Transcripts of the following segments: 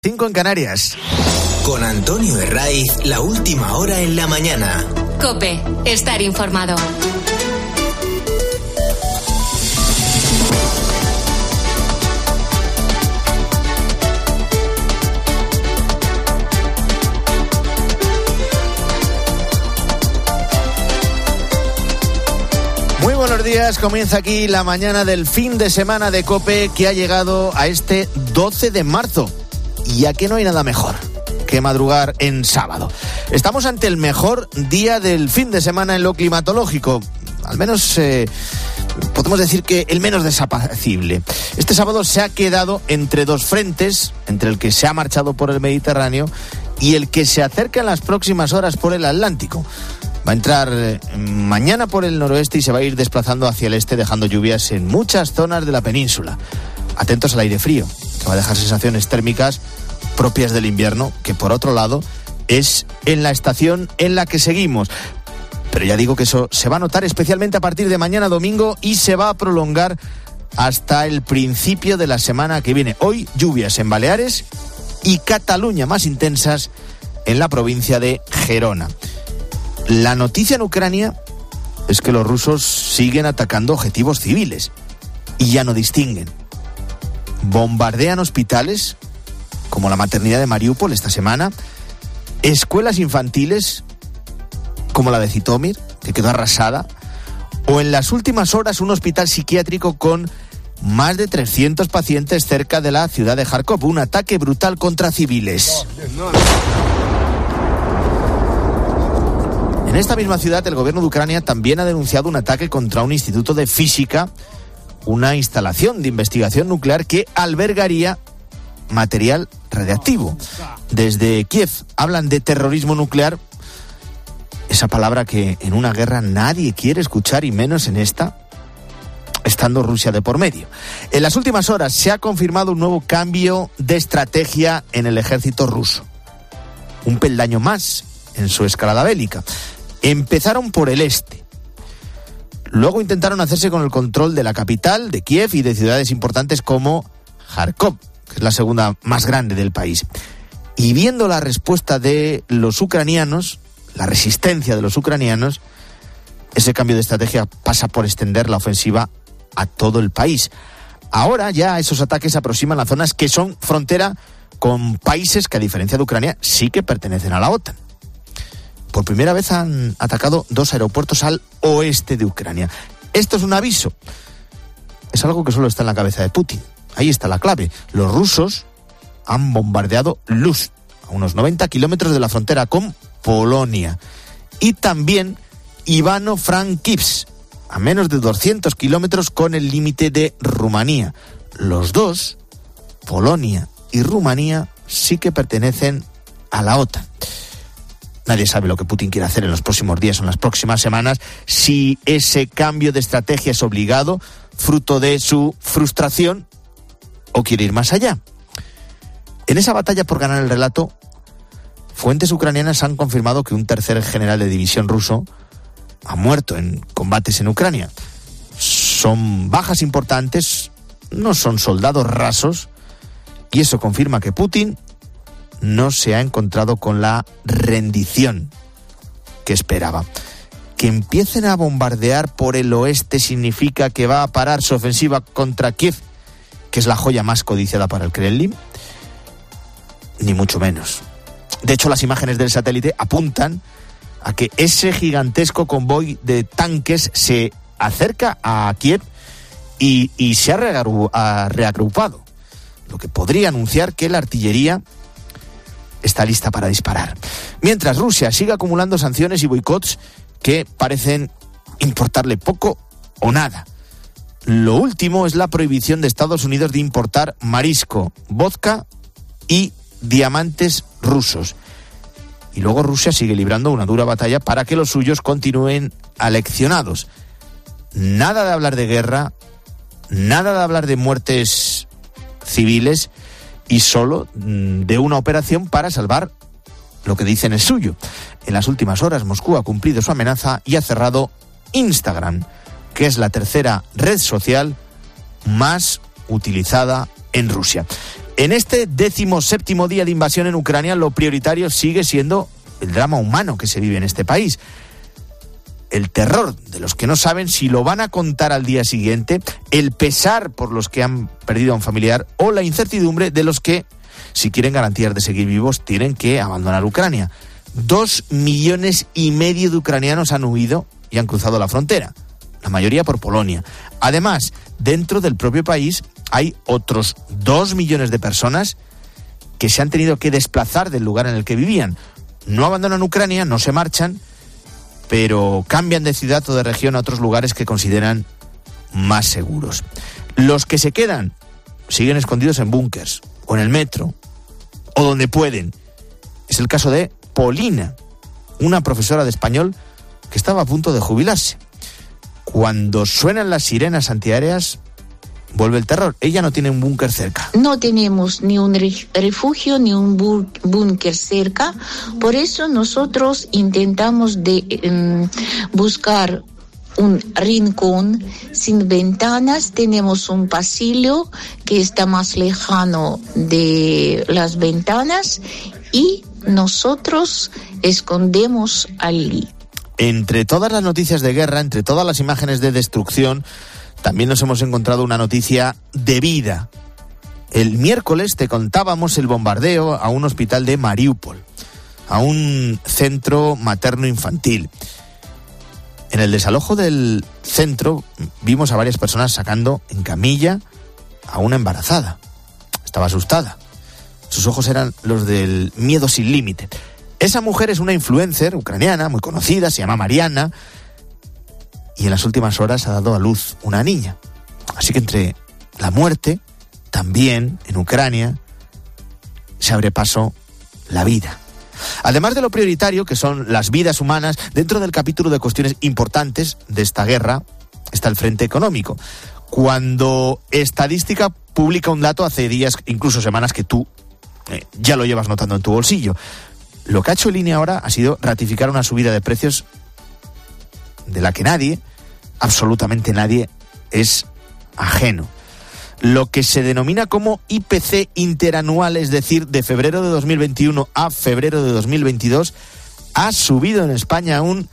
5 en Canarias. Con Antonio Herraiz, la última hora en la mañana. COPE, estar informado. Muy buenos días, comienza aquí la mañana del fin de semana de COPE que ha llegado a este 12 de marzo. Y aquí no hay nada mejor que madrugar en sábado. Estamos ante el mejor día del fin de semana en lo climatológico. Al menos podemos decir que el menos desapacible. Este sábado se ha quedado entre dos frentes, entre el que se ha marchado por el Mediterráneo y el que se acerca en las próximas horas por el Atlántico. Va a entrar mañana por el noroeste y se va a ir desplazando hacia el este, dejando lluvias en muchas zonas de la península. Atentos al aire frío, que va a dejar sensaciones térmicas propias del invierno, que por otro lado es en la estación en la que seguimos. Pero ya digo que eso se va a notar especialmente a partir de mañana domingo y se va a prolongar hasta el principio de la semana que viene. Hoy lluvias en Baleares y Cataluña más intensas en la provincia de Gerona. La noticia en Ucrania es que los rusos siguen atacando objetivos civiles y ya no distinguen. Bombardean hospitales, como la maternidad de Mariupol esta semana, escuelas infantiles, como la de Zitomir, que quedó arrasada, o en las últimas horas un hospital psiquiátrico con más de 300 pacientes cerca de la ciudad de Kharkov. Un ataque brutal contra civiles. En esta misma ciudad, el gobierno de Ucrania también ha denunciado un ataque contra un instituto de física, una instalación de investigación nuclear que albergaría material radiactivo. Desde Kiev hablan de terrorismo nuclear, esa palabra que en una guerra nadie quiere escuchar, y menos en esta, estando Rusia de por medio. En las últimas horas se ha confirmado un nuevo cambio de estrategia en el ejército ruso. Un peldaño más en su escalada bélica. Empezaron por el este. Luego intentaron hacerse con el control de la capital, de Kiev, y de ciudades importantes como Kharkov, que es la segunda más grande del país. Y viendo la respuesta de los ucranianos, la resistencia de los ucranianos, ese cambio de estrategia pasa por extender la ofensiva a todo el país. Ahora ya esos ataques se aproximan a zonas que son frontera con países que, a diferencia de Ucrania, sí que pertenecen a la OTAN. Por primera vez han atacado 2 aeropuertos al oeste de Ucrania. Esto es un aviso. Es algo que solo está en la cabeza de Putin. Ahí está la clave. Los rusos han bombardeado Luz, a unos 90 kilómetros de la frontera con Polonia. Y también Ivano-Frankivsk, a menos de 200 kilómetros con el límite de Rumanía. Los dos, Polonia y Rumanía, sí que pertenecen a la OTAN. Nadie sabe lo que Putin quiere hacer en los próximos días o en las próximas semanas, si ese cambio de estrategia es obligado, fruto de su frustración, o quiere ir más allá. En esa batalla por ganar el relato, fuentes ucranianas han confirmado que un tercer general de división ruso ha muerto en combates en Ucrania. Son bajas importantes, no son soldados rasos, y eso confirma que Putin no se ha encontrado con la rendición que esperaba. Que empiecen a bombardear por el oeste significa que va a parar su ofensiva contra Kiev, que es la joya más codiciada para el Kremlin, ni mucho menos. De hecho, las imágenes del satélite apuntan a que ese gigantesco convoy de tanques se acerca a Kiev y se ha reagrupado, lo que podría anunciar que la artillería está lista para disparar. Mientras Rusia sigue acumulando sanciones y boicots que parecen importarle poco o nada. Lo último es la prohibición de Estados Unidos de importar marisco, vodka y diamantes rusos. Y luego Rusia sigue librando una dura batalla para que los suyos continúen aleccionados. Nada de hablar de guerra, nada de hablar de muertes civiles, y solo de una operación para salvar lo que dicen es suyo. En las últimas horas, Moscú ha cumplido su amenaza y ha cerrado Instagram, que es la tercera red social más utilizada en Rusia. En este 17º día de invasión en Ucrania, lo prioritario sigue siendo el drama humano que se vive en este país. El terror de los que no saben si lo van a contar al día siguiente, el pesar por los que han perdido a un familiar o la incertidumbre de los que, si quieren garantías de seguir vivos, tienen que abandonar Ucrania. 2,5 millones de ucranianos han huido y han cruzado la frontera, la mayoría por Polonia. Además, dentro del propio país hay otros 2 millones de personas que se han tenido que desplazar del lugar en el que vivían. No abandonan Ucrania, no se marchan, pero cambian de ciudad o de región a otros lugares que consideran más seguros. Los que se quedan siguen escondidos en búnkers o en el metro o donde pueden. Es el caso de Polina, una profesora de español que estaba a punto de jubilarse. Cuando suenan las sirenas antiaéreas, vuelve el terror. Ella no tiene un búnker cerca. No tenemos ni un refugio ni un búnker cerca. Por eso nosotros intentamos buscar un rincón sin ventanas. Tenemos un pasillo que está más lejano de las ventanas y nosotros escondemos allí. Entre todas las noticias de guerra, entre todas las imágenes de destrucción, también nos hemos encontrado una noticia de vida. El miércoles te contábamos el bombardeo a un hospital de Mariupol, a un centro materno-infantil. En el desalojo del centro vimos a varias personas sacando en camilla a una embarazada. Estaba asustada. Sus ojos eran los del miedo sin límite. Esa mujer es una influencer ucraniana muy conocida, se llama Mariana, y en las últimas horas ha dado a luz una niña. Así que entre la muerte, también en Ucrania, se abre paso la vida. Además de lo prioritario, que son las vidas humanas, dentro del capítulo de cuestiones importantes de esta guerra está el frente económico. Cuando Estadística publica un dato hace días, incluso semanas, que tú ya lo llevas notando en tu bolsillo. Lo que ha hecho el INE ahora ha sido ratificar una subida de precios de la que nadie, absolutamente nadie, es ajeno. Lo que se denomina como IPC interanual, es decir, de febrero de 2021 a febrero de 2022, ha subido en España un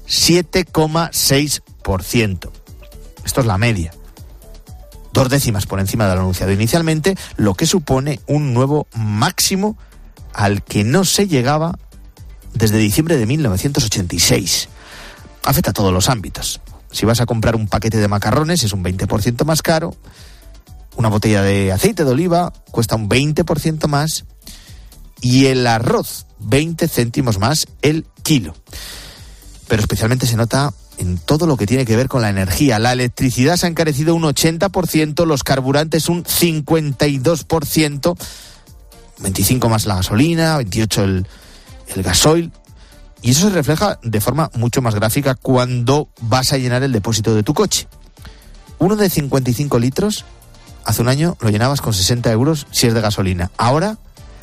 7,6%. Esto es la media. 2 décimas por encima de lo anunciado inicialmente, lo que supone un nuevo máximo al que no se llegaba desde diciembre de 1986. Afecta a todos los ámbitos. Si vas a comprar un paquete de macarrones es un 20% más caro, una botella de aceite de oliva cuesta un 20% más y el arroz 20 céntimos más el kilo. Pero especialmente se nota en todo lo que tiene que ver con la energía. La electricidad se ha encarecido un 80%, los carburantes un 52%, 25 más la gasolina, 28 el gasoil. Y eso se refleja de forma mucho más gráfica cuando vas a llenar el depósito de tu coche. Uno de 55 litros, hace un año lo llenabas con 60 euros si es de gasolina. Ahora,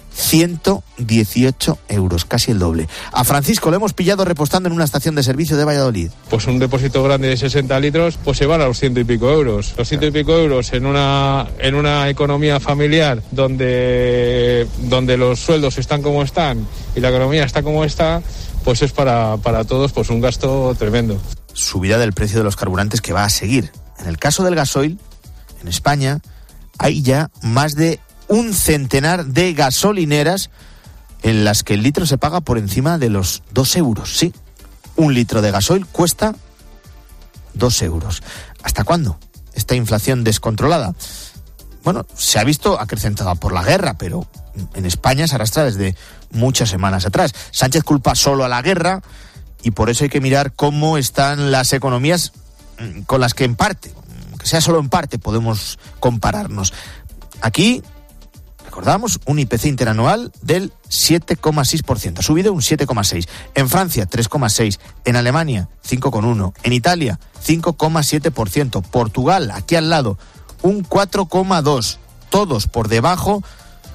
118 euros, casi el doble. A Francisco lo hemos pillado repostando en una estación de servicio de Valladolid. Pues un depósito grande de 60 litros, pues se van a los 100 y pico euros. Los 100 y pico euros en una economía familiar donde los sueldos están como están y la economía está como está, pues es para todos pues un gasto tremendo. Subida del precio de los carburantes que va a seguir. En el caso del gasoil, en España hay ya más de un centenar de gasolineras en las que el litro se paga por encima de los 2 euros. Sí, un litro de gasoil cuesta 2 euros. ¿Hasta cuándo esta inflación descontrolada? Bueno, se ha visto acrecentada por la guerra, pero en España se arrastra desde muchas semanas atrás. Sánchez culpa solo a la guerra y por eso hay que mirar cómo están las economías con las que en parte, que sea solo en parte, podemos compararnos. Aquí recordamos un IPC interanual del 7,6%, ha subido un 7,6%. En Francia, 3,6%. En Alemania, 5,1%. En Italia, 5,7%. Portugal, aquí al lado, un 4,2%. Todos por debajo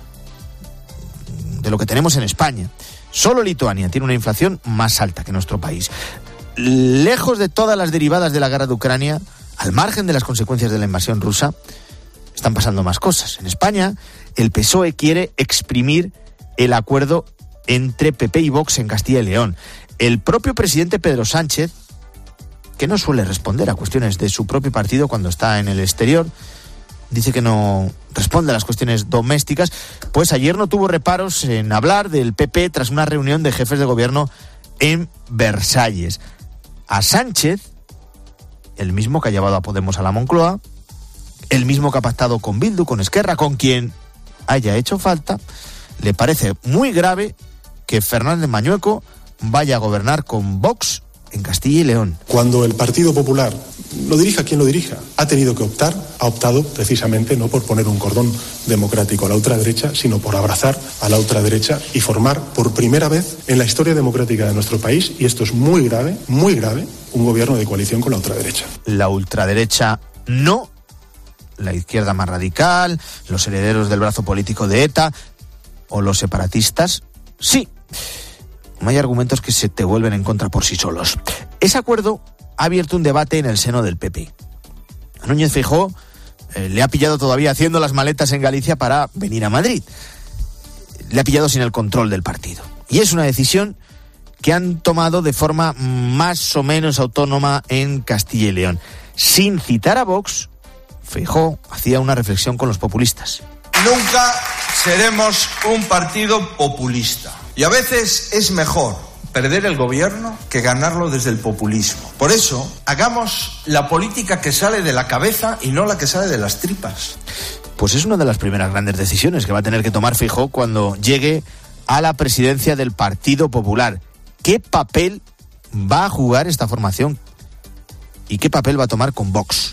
de lo que tenemos en España. Solo Lituania tiene una inflación más alta que nuestro país. Lejos de todas las derivadas de la guerra de Ucrania, al margen de las consecuencias de la invasión rusa, están pasando más cosas. En España, el PSOE quiere exprimir el acuerdo entre PP y Vox en Castilla y León. El propio presidente Pedro Sánchez, que no suele responder a cuestiones de su propio partido cuando está en el exterior, dice que no responde a las cuestiones domésticas, pues ayer no tuvo reparos en hablar del PP tras una reunión de jefes de gobierno en Versalles. A Sánchez, el mismo que ha llevado a Podemos a la Moncloa, el mismo que ha pactado con Bildu, con Esquerra, con quien haya hecho falta, le parece muy grave que Fernández Mañueco vaya a gobernar con Vox en Castilla y León. Cuando el Partido Popular, lo dirija quien lo dirija, ha tenido que optar, ha optado precisamente no por poner un cordón democrático a la ultraderecha, sino por abrazar a la ultraderecha y formar por primera vez en la historia democrática de nuestro país, y esto es muy grave, un gobierno de coalición con la ultraderecha. La ultraderecha no, la izquierda más radical, los herederos del brazo político de ETA o los separatistas, sí. No hay argumentos que se te vuelven en contra por sí solos. Ese acuerdo ha abierto un debate en el seno del PP. A Núñez Feijóo le ha pillado todavía haciendo las maletas en Galicia para venir a Madrid. Le ha pillado sin el control del partido. Y es una decisión que han tomado de forma más o menos autónoma en Castilla y León. Sin citar a Vox, Feijóo hacía una reflexión con los populistas. Nunca seremos un partido populista. Y a veces es mejor perder el gobierno que ganarlo desde el populismo. Por eso, hagamos la política que sale de la cabeza y no la que sale de las tripas. Pues es una de las primeras grandes decisiones que va a tener que tomar Feijóo cuando llegue a la presidencia del Partido Popular. ¿Qué papel va a jugar esta formación? ¿Y qué papel va a tomar con Vox?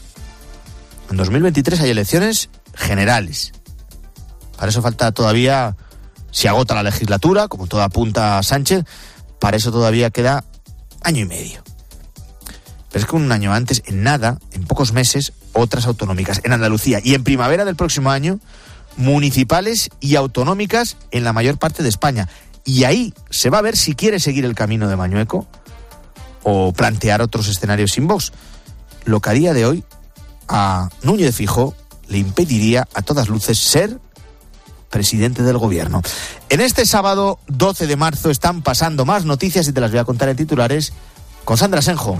En 2023 hay elecciones generales. Para eso falta todavía... Se agota la legislatura, como todo apunta a Sánchez, para eso todavía queda año y medio. Pero es que un año antes, en nada, en pocos meses, otras autonómicas en Andalucía y en primavera del próximo año, municipales y autonómicas en la mayor parte de España. Y ahí se va a ver si quiere seguir el camino de Mañueco o plantear otros escenarios sin Vox. Lo que a día de hoy a Núñez Feijóo le impediría a todas luces ser presidente del gobierno. En este sábado 12 de marzo están pasando más noticias y te las voy a contar en titulares con Sandra Senjo.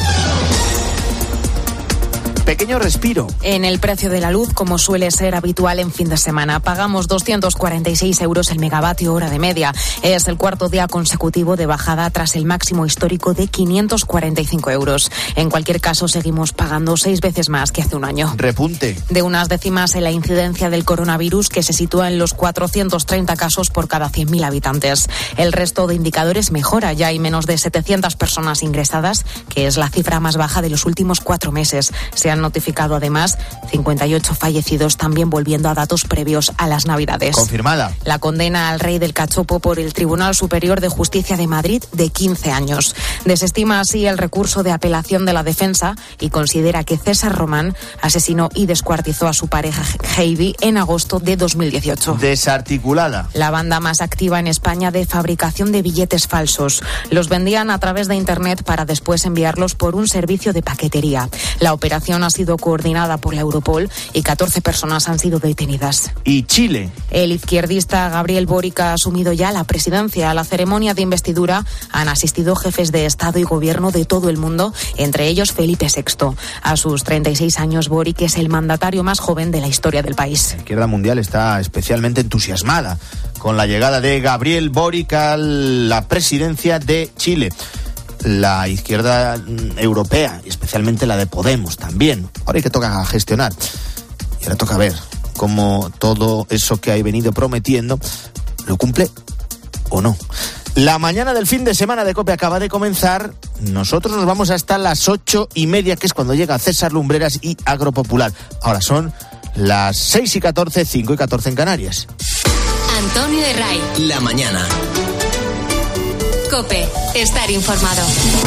Pequeño respiro. En el precio de la luz, como suele ser habitual en fin de semana, pagamos 246 euros el megavatio hora de media. Es el cuarto día consecutivo de bajada tras el máximo histórico de 545 euros. En cualquier caso, seguimos pagando 6 veces más que hace un año. Repunte. De unas décimas en la incidencia del coronavirus, que se sitúa en los 430 casos por cada 100.000 habitantes. El resto de indicadores mejora. Ya hay menos de 700 personas ingresadas, que es la cifra más baja de los últimos 4 meses. Se han notificado además 58 fallecidos, también volviendo a datos previos a las Navidades. Confirmada. La condena al rey del cachopo por el Tribunal Superior de Justicia de Madrid de 15 años. Desestima así el recurso de apelación de la defensa y considera que César Román asesinó y descuartizó a su pareja Heidi en agosto de 2018. Desarticulada. La banda más activa en España de fabricación de billetes falsos. Los vendían a través de Internet para después enviarlos por un servicio de paquetería. La operación ha sido coordinada por la Europol y 14 personas han sido detenidas. ¿Y Chile? El izquierdista Gabriel Boric ha asumido ya la presidencia. A la ceremonia de investidura han asistido jefes de Estado y Gobierno de todo el mundo, entre ellos Felipe VI. A sus 36 años, Boric es el mandatario más joven de la historia del país. La izquierda mundial está especialmente entusiasmada con la llegada de Gabriel Boric a la presidencia de Chile. La izquierda europea, y especialmente la de Podemos también. Ahora hay que toca gestionar. Y ahora toca ver cómo todo eso que ha venido prometiendo lo cumple o no. La mañana del fin de semana de COPE acaba de comenzar. Nosotros nos vamos hasta las 8:30, que es cuando llega César Lumbreras y Agropopular. Ahora son las 6:14, 5:14 en Canarias. Antonio Herray. La mañana. COPE. Estar informado.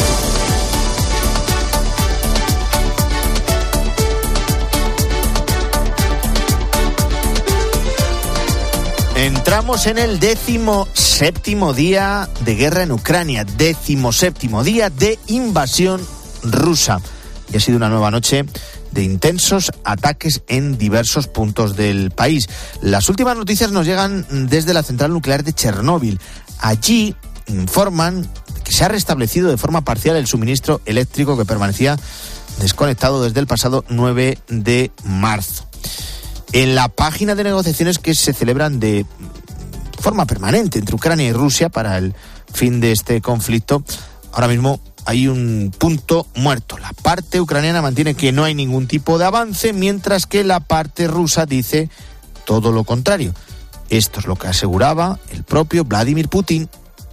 Entramos en el 17º día de guerra en Ucrania, 17º día de invasión rusa. Y ha sido una nueva noche de intensos ataques en diversos puntos del país. Las últimas noticias nos llegan desde la central nuclear de Chernóbil. Allí informan que se ha restablecido de forma parcial el suministro eléctrico que permanecía desconectado desde el pasado 9 de marzo. En la página de negociaciones que se celebran de forma permanente entre Ucrania y Rusia para el fin de este conflicto, ahora mismo hay un punto muerto. La parte ucraniana mantiene que no hay ningún tipo de avance, mientras que la parte rusa dice todo lo contrario. Esto es lo que aseguraba el propio Vladimir Putin.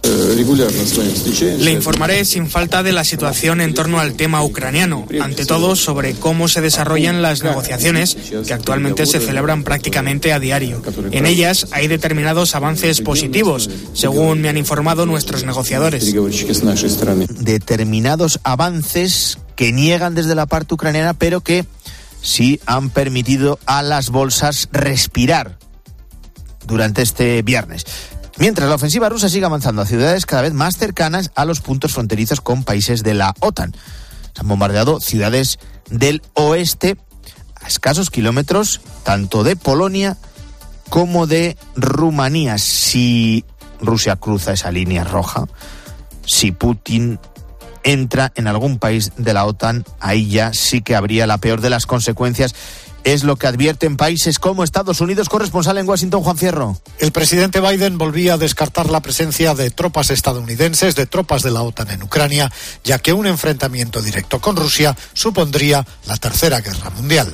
Le informaré sin falta de la situación en torno al tema ucraniano, ante todo sobre cómo se desarrollan las negociaciones que actualmente se celebran prácticamente a diario. En ellas hay determinados avances positivos, según me han informado nuestros negociadores. Determinados avances que niegan desde la parte ucraniana, pero que sí han permitido a las bolsas respirar durante este viernes. Mientras la ofensiva rusa sigue avanzando a ciudades cada vez más cercanas a los puntos fronterizos con países de la OTAN. Se han bombardeado ciudades del oeste a escasos kilómetros tanto de Polonia como de Rumanía. Si Rusia cruza esa línea roja, si Putin entra en algún país de la OTAN, ahí ya sí que habría la peor de las consecuencias. Es lo que advierten países como Estados Unidos. Corresponsal en Washington, Juan Fierro. El presidente Biden volvía a descartar la presencia de tropas estadounidenses, de tropas de la OTAN en Ucrania, ya que un enfrentamiento directo con Rusia supondría la Tercera Guerra Mundial.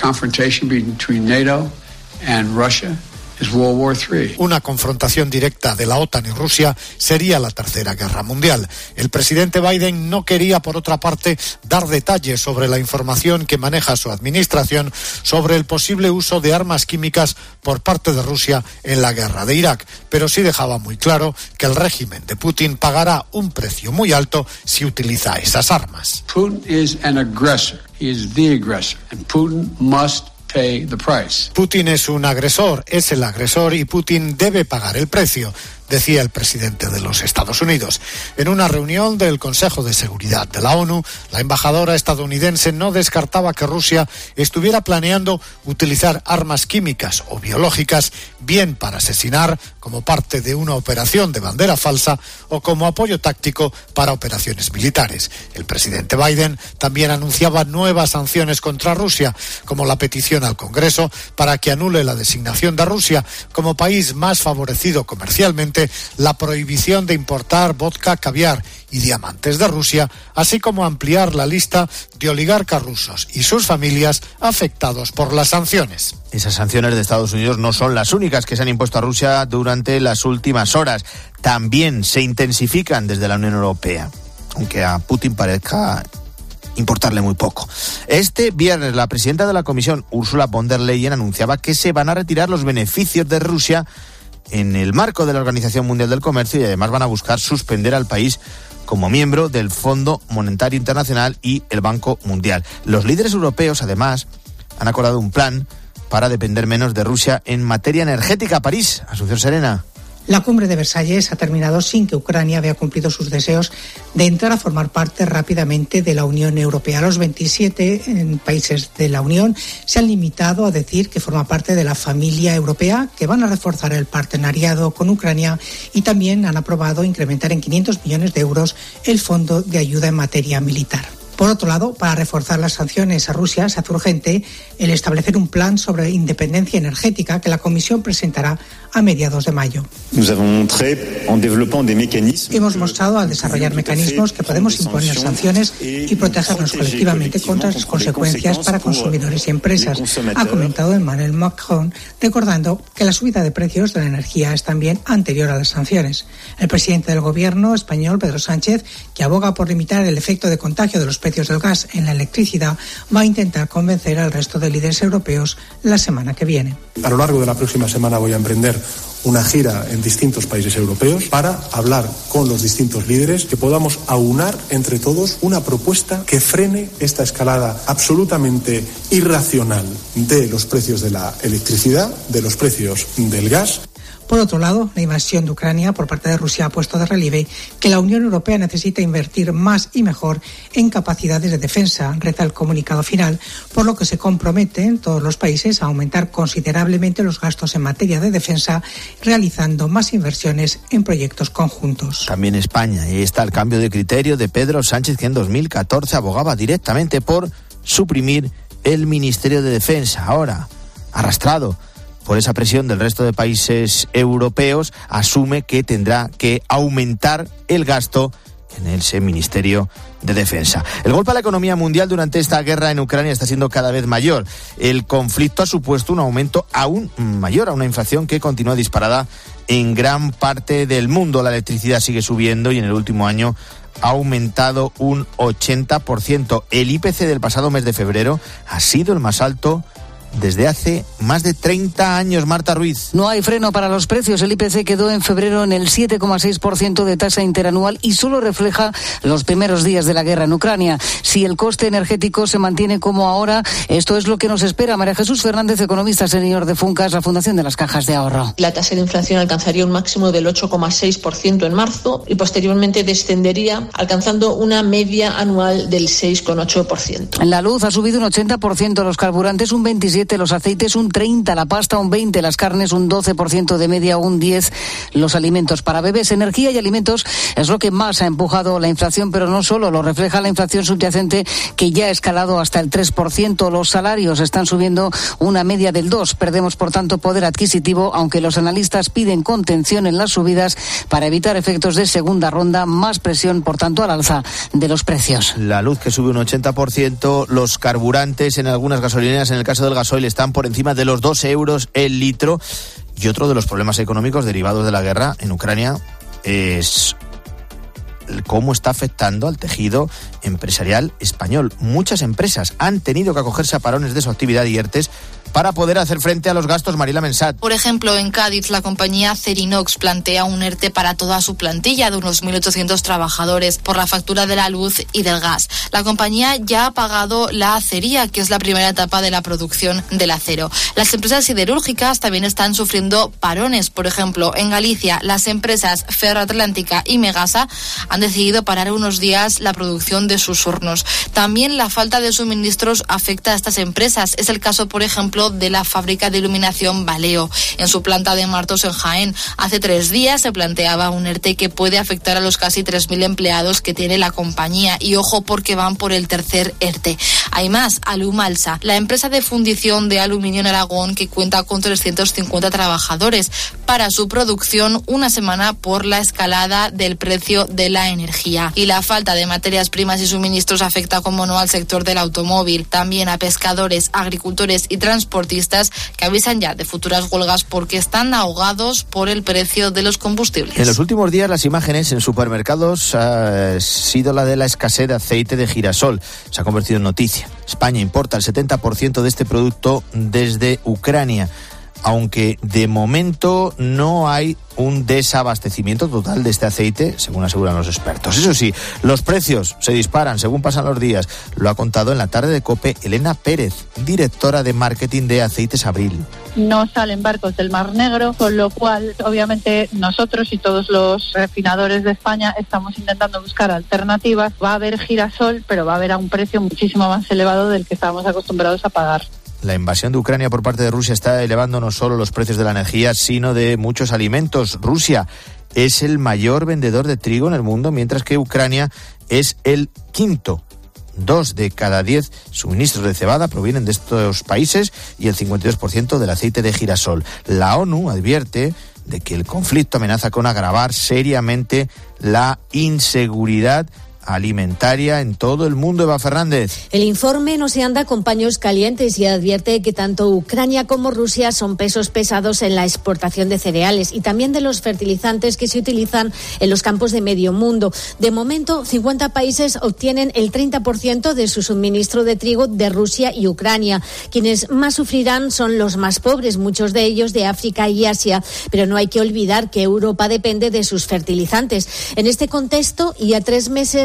Una confrontación directa de la OTAN y Rusia sería la Tercera Guerra Mundial. El presidente Biden no quería, por otra parte, dar detalles sobre la información que maneja su administración sobre el posible uso de armas químicas por parte de Rusia en la guerra de Irak, pero sí dejaba muy claro que el régimen de Putin pagará un precio muy alto si utiliza esas armas. Putin is an aggressor. He is the aggressor, and Putin must pay the price. Putin es un agresor, es el agresor y Putin debe pagar el precio, decía el presidente de los Estados Unidos. En una reunión del Consejo de Seguridad de la ONU, la embajadora estadounidense no descartaba que Rusia estuviera planeando utilizar armas químicas o biológicas, bien para asesinar como parte de una operación de bandera falsa o como apoyo táctico para operaciones militares. El presidente Biden también anunciaba nuevas sanciones contra Rusia, como la petición al Congreso para que anule la designación de Rusia como país más favorecido comercialmente, la prohibición de importar vodka, caviar y diamantes de Rusia, así como ampliar la lista de oligarcas rusos y sus familias afectados por las sanciones. Esas sanciones de Estados Unidos no son las únicas que se han impuesto a Rusia durante las últimas horas. También se intensifican desde la Unión Europea, aunque a Putin parezca importarle muy poco. Este viernes la presidenta de la Comisión, Ursula von der Leyen, anunciaba que se van a retirar los beneficios de Rusia en el marco de la Organización Mundial del Comercio y además van a buscar suspender al país como miembro del Fondo Monetario Internacional y el Banco Mundial. Los líderes europeos, además, han acordado un plan para depender menos de Rusia en materia energética. París, Asunción Serena. La cumbre de Versalles ha terminado sin que Ucrania vea cumplidos sus deseos de entrar a formar parte rápidamente de la Unión Europea. Los 27 países de la Unión se han limitado a decir que forma parte de la familia europea, que van a reforzar el partenariado con Ucrania y también han aprobado incrementar en 500 millones de euros el fondo de ayuda en materia militar. Por otro lado, para reforzar las sanciones a Rusia se hace urgente el establecer un plan sobre independencia energética que la Comisión presentará a mediados de mayo. Hemos mostrado al desarrollar mecanismos que podemos imponer sanciones y protegernos colectivamente contra las consecuencias para consumidores y empresas, ha comentado Emmanuel Macron, recordando que la subida de precios de la energía es también anterior a las sanciones. El presidente del gobierno español, Pedro Sánchez, que aboga por limitar el efecto de contagio de los precios del gas en la electricidad, va a intentar convencer al resto de líderes europeos la semana que viene. A lo largo de la próxima semana voy a emprender una gira en distintos países europeos para hablar con los distintos líderes, que podamos aunar entre todos una propuesta que frene esta escalada absolutamente irracional de los precios de la electricidad, de los precios del gas. Por otro lado, la invasión de Ucrania por parte de Rusia ha puesto de relieve que la Unión Europea necesita invertir más y mejor en capacidades de defensa, reza el comunicado final, por lo que se comprometen todos los países a aumentar considerablemente los gastos en materia de defensa, realizando más inversiones en proyectos conjuntos. También España, y está el cambio de criterio de Pedro Sánchez, que en 2014 abogaba directamente por suprimir el Ministerio de Defensa. Ahora, arrastrado por esa presión del resto de países europeos, asume que tendrá que aumentar el gasto en ese Ministerio de Defensa. El golpe a la economía mundial durante esta guerra en Ucrania está siendo cada vez mayor. El conflicto ha supuesto un aumento aún mayor, a una inflación que continúa disparada en gran parte del mundo. La electricidad sigue subiendo y en el último año ha aumentado un 80%. El IPC del pasado mes de febrero ha sido el más alto desde hace más de 30 años. Marta Ruiz. No hay freno para los precios. El IPC quedó en febrero en el 7,6% de tasa interanual y solo refleja los primeros días de la guerra en Ucrania. Si el coste energético se mantiene como ahora, esto es lo que nos espera. María Jesús Fernández, economista senior de Funcas, la Fundación de las Cajas de Ahorro. La tasa de inflación alcanzaría un máximo del 8,6% en marzo y posteriormente descendería, alcanzando una media anual del 6,8%. La luz ha subido un 80%, los carburantes un 27%, los aceites un 30%, la pasta un 20%, las carnes un 12% de media, un 10%, los alimentos para bebés. Energía y alimentos es lo que más ha empujado la inflación, pero no solo, lo refleja la inflación subyacente, que ya ha escalado hasta el 3%. Los salarios están subiendo una media del 2%. Perdemos, por tanto, poder adquisitivo, aunque los analistas piden contención en las subidas para evitar efectos de segunda ronda, más presión, por tanto, al alza de los precios. La luz que sube un 80%, los carburantes en algunas gasolineras, en el caso del gasoil, están por encima de los 2 euros el litro. Y otro de los problemas económicos derivados de la guerra en Ucrania es cómo está afectando al tejido empresarial español. Muchas empresas han tenido que acogerse a parones de su actividad y ERTEs para poder hacer frente a los gastos. Mariela Mensat. Por ejemplo, en Cádiz, la compañía Cerinox plantea un ERTE para toda su plantilla de unos 1.800 trabajadores por la factura de la luz y del gas. La compañía ya ha pagado la acería, que es la primera etapa de la producción del acero. Las empresas siderúrgicas también están sufriendo parones. Por ejemplo, en Galicia, las empresas Ferroatlántica y Megasa han decidido parar unos días la producción de sus hornos. También la falta de suministros afecta a estas empresas. Es el caso, por ejemplo, de la fábrica de iluminación Valeo, en su planta de Martos, en Jaén. Hace 3 días se planteaba un ERTE que puede afectar a los casi 3.000 empleados que tiene la compañía. Y ojo, porque van por el tercer ERTE. Hay más, Alumalsa, la empresa de fundición de aluminio en Aragón, que cuenta con 350 trabajadores. Para su producción, una semana por la escalada del precio de la energía. Y la falta de materias primas y suministros afecta, como no, al sector del automóvil. También a pescadores, agricultores y transportistas, que avisan ya de futuras huelgas porque están ahogados por el precio de los combustibles. En los últimos días, las imágenes en supermercados ha sido la de la escasez de aceite de girasol. Se ha convertido en noticia. España importa el 70% de este producto desde Ucrania, aunque de momento no hay un desabastecimiento total de este aceite, según aseguran los expertos. Eso sí, los precios se disparan según pasan los días. Lo ha contado en la tarde de COPE Elena Pérez, directora de marketing de Aceites Abril. No salen barcos del Mar Negro, con lo cual, obviamente, nosotros y todos los refinadores de España estamos intentando buscar alternativas. Va a haber girasol, pero va a haber a un precio muchísimo más elevado del que estábamos acostumbrados a pagar. La invasión de Ucrania por parte de Rusia está elevando no solo los precios de la energía, sino de muchos alimentos. Rusia es el mayor vendedor de trigo en el mundo, mientras que Ucrania es el quinto. 2 de cada 10 suministros de cebada provienen de estos países y el 52% del aceite de girasol. La ONU advierte de que el conflicto amenaza con agravar seriamente la inseguridad alimentaria en todo el mundo. Eva Fernández. El informe no se anda con paños calientes y advierte que tanto Ucrania como Rusia son pesos pesados en la exportación de cereales y también de los fertilizantes que se utilizan en los campos de medio mundo. De momento, 50 países obtienen el 30% de su suministro de trigo de Rusia y Ucrania. Quienes más sufrirán son los más pobres, muchos de ellos de África y Asia, pero no hay que olvidar que Europa depende de sus fertilizantes. En este contexto, y a 3 meses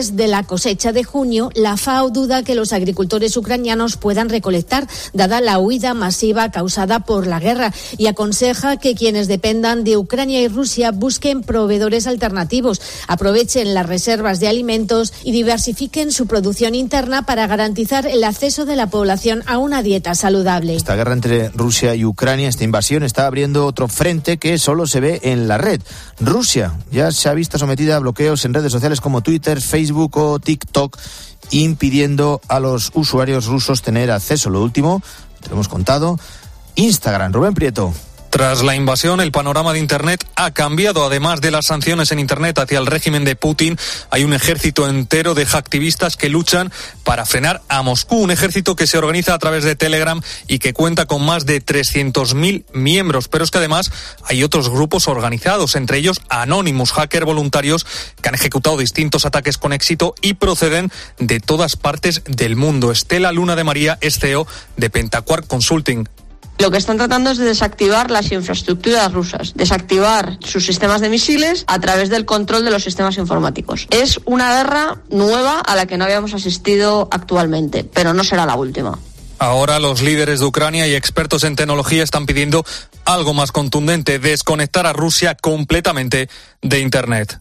Después de la cosecha de junio, la FAO duda que los agricultores ucranianos puedan recolectar, dada la huida masiva causada por la guerra, y aconseja que quienes dependan de Ucrania y Rusia busquen proveedores alternativos, aprovechen las reservas de alimentos y diversifiquen su producción interna para garantizar el acceso de la población a una dieta saludable. Esta guerra entre Rusia y Ucrania, esta invasión, está abriendo otro frente que solo se ve en la red. Rusia ya se ha visto sometida a bloqueos en redes sociales como Twitter, Facebook o TikTok, impidiendo a los usuarios rusos tener acceso. Lo último, te lo hemos contado, Instagram. Rubén Prieto. Tras la invasión, el panorama de Internet ha cambiado. Además de las sanciones en Internet hacia el régimen de Putin, hay un ejército entero de hacktivistas que luchan para frenar a Moscú. Un ejército que se organiza a través de Telegram y que cuenta con más de 300.000 miembros. Pero es que además hay otros grupos organizados, entre ellos Anonymous, hackers voluntarios que han ejecutado distintos ataques con éxito y proceden de todas partes del mundo. Estela Luna de María es CEO de Pentaquark Consulting. Lo que están tratando es de desactivar las infraestructuras rusas, desactivar sus sistemas de misiles a través del control de los sistemas informáticos. Es una guerra nueva a la que no habíamos asistido actualmente, pero no será la última. Ahora los líderes de Ucrania y expertos en tecnología están pidiendo algo más contundente: desconectar a Rusia completamente de Internet.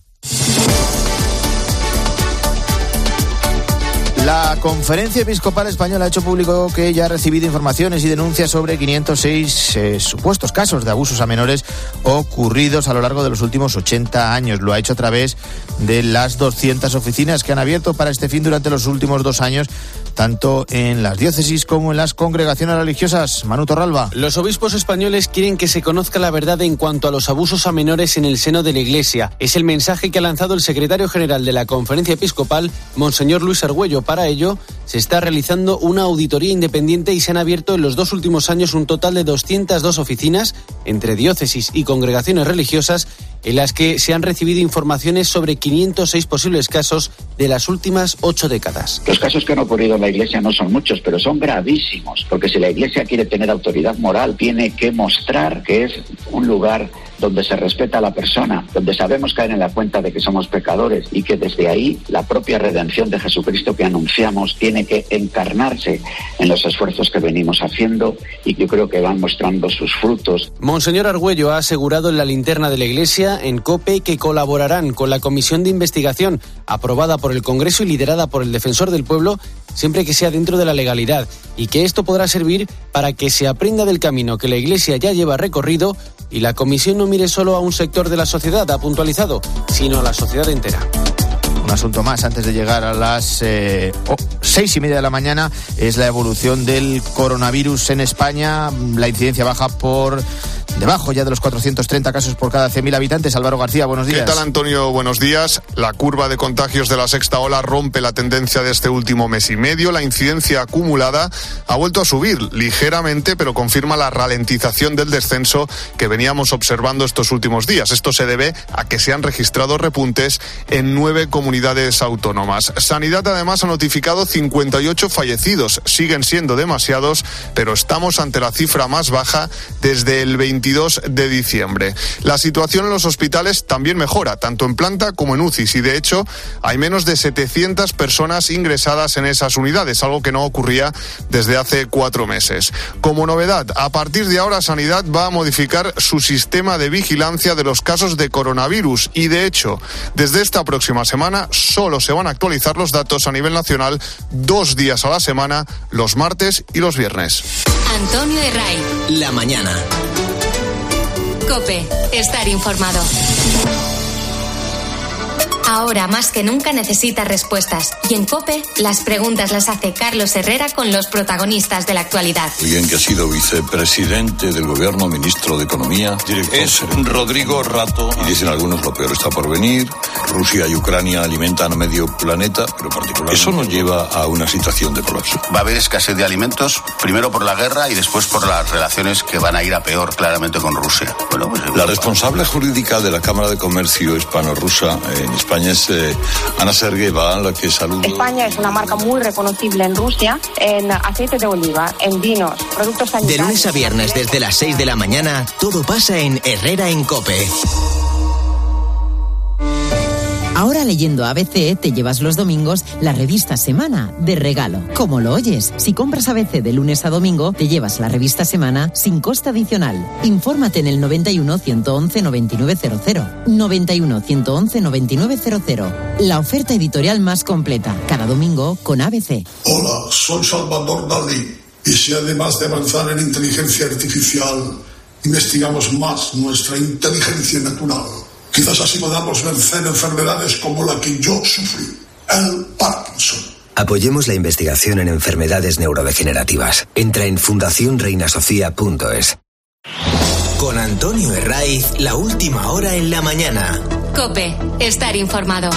La Conferencia Episcopal Española ha hecho público que ya ha recibido informaciones y denuncias sobre 506 supuestos casos de abusos a menores ocurridos a lo largo de los últimos 80 años. Lo ha hecho a través de las 200 oficinas que han abierto para este fin durante los últimos 2 años, tanto en las diócesis como en las congregaciones religiosas. Manu Torralba. Los obispos españoles quieren que se conozca la verdad en cuanto a los abusos a menores en el seno de la Iglesia. Es el mensaje que ha lanzado el secretario general de la Conferencia Episcopal, Monseñor Luis Argüello. Para ello, se está realizando una auditoría independiente y se han abierto en los 2 últimos años un total de 202 oficinas entre diócesis y congregaciones religiosas, en las que se han recibido informaciones sobre 506 posibles casos de las últimas 8 décadas. Los casos que han ocurrido en la Iglesia no son muchos, pero son gravísimos, porque si la Iglesia quiere tener autoridad moral, tiene que mostrar que es un lugar donde se respeta a la persona, donde sabemos caer en la cuenta de que somos pecadores y que desde ahí la propia redención de Jesucristo que anunciamos tiene que encarnarse en los esfuerzos que venimos haciendo y que yo creo que van mostrando sus frutos. Monseñor Argüello ha asegurado en la linterna de la Iglesia, en COPE, que colaborarán con la comisión de investigación aprobada por el Congreso y liderada por el Defensor del Pueblo, siempre que sea dentro de la legalidad, y que esto podrá servir para que se aprenda del camino que la Iglesia ya lleva recorrido y la comisión no mire solo a un sector de la sociedad, ha puntualizado, sino a la sociedad entera. Un asunto más antes de llegar a las 6:30 de la mañana es la evolución del coronavirus en España. La incidencia baja por debajo ya de los 430 casos por cada 100.000 habitantes. Álvaro García, buenos días. ¿Qué tal, Antonio? Buenos días. La curva de contagios de la sexta ola rompe la tendencia de este último mes y medio. La incidencia acumulada ha vuelto a subir ligeramente, pero confirma la ralentización del descenso que veníamos observando estos últimos días. Esto se debe a que se han registrado repuntes en 9 comunidades autónomas. Sanidad, además, ha notificado 58 fallecidos. Siguen siendo demasiados, pero estamos ante la cifra más baja desde el 22 de diciembre. La situación en los hospitales también mejora, tanto en planta como en UCIs, y de hecho hay menos de 700 personas ingresadas en esas unidades, algo que no ocurría desde hace 4 meses. Como novedad, a partir de ahora Sanidad va a modificar su sistema de vigilancia de los casos de coronavirus y, de hecho, desde esta próxima semana solo se van a actualizar los datos a nivel nacional 2 días a la semana, los martes y los viernes. Antonio Herray. La mañana. COPE. Estar informado. Ahora más que nunca necesitas respuestas. Y en COPE, las preguntas las hace Carlos Herrera con los protagonistas de la actualidad. Alguien que ha sido vicepresidente del gobierno, ministro de Economía, director es Rodrigo Rato. Y dicen algunos, lo peor está por venir. Rusia y Ucrania alimentan a medio planeta, pero particularmente eso nos lleva a una situación de colapso. Va a haber escasez de alimentos, primero por la guerra y después por las relaciones que van a ir a peor, claramente, con Rusia. Bueno, pues, la responsable jurídica de la Cámara de Comercio Hispano-Rusa en España es Ana Sergueva, la que saludo. España es una marca muy reconocible en Rusia, en aceite de oliva, en vinos, productos sanitarios. De lunes a viernes desde las 6 de la mañana, todo pasa en Herrera en COPE. Ahora leyendo ABC te llevas los domingos la revista Semana de regalo. Como lo oyes, si compras ABC de lunes a domingo, te llevas la revista Semana sin coste adicional. Infórmate en el 91 111 9900. 91 111 9900. La oferta editorial más completa, cada domingo con ABC. Hola, soy Salvador Dalí. Y si además de avanzar en inteligencia artificial, investigamos más nuestra inteligencia natural, quizás así podamos vencer enfermedades como la que yo sufrí, el Parkinson. Apoyemos la investigación en enfermedades neurodegenerativas. Entra en fundacionreinasofía.es. Con Antonio Herraiz, la última hora en la mañana. COPE, estar informado.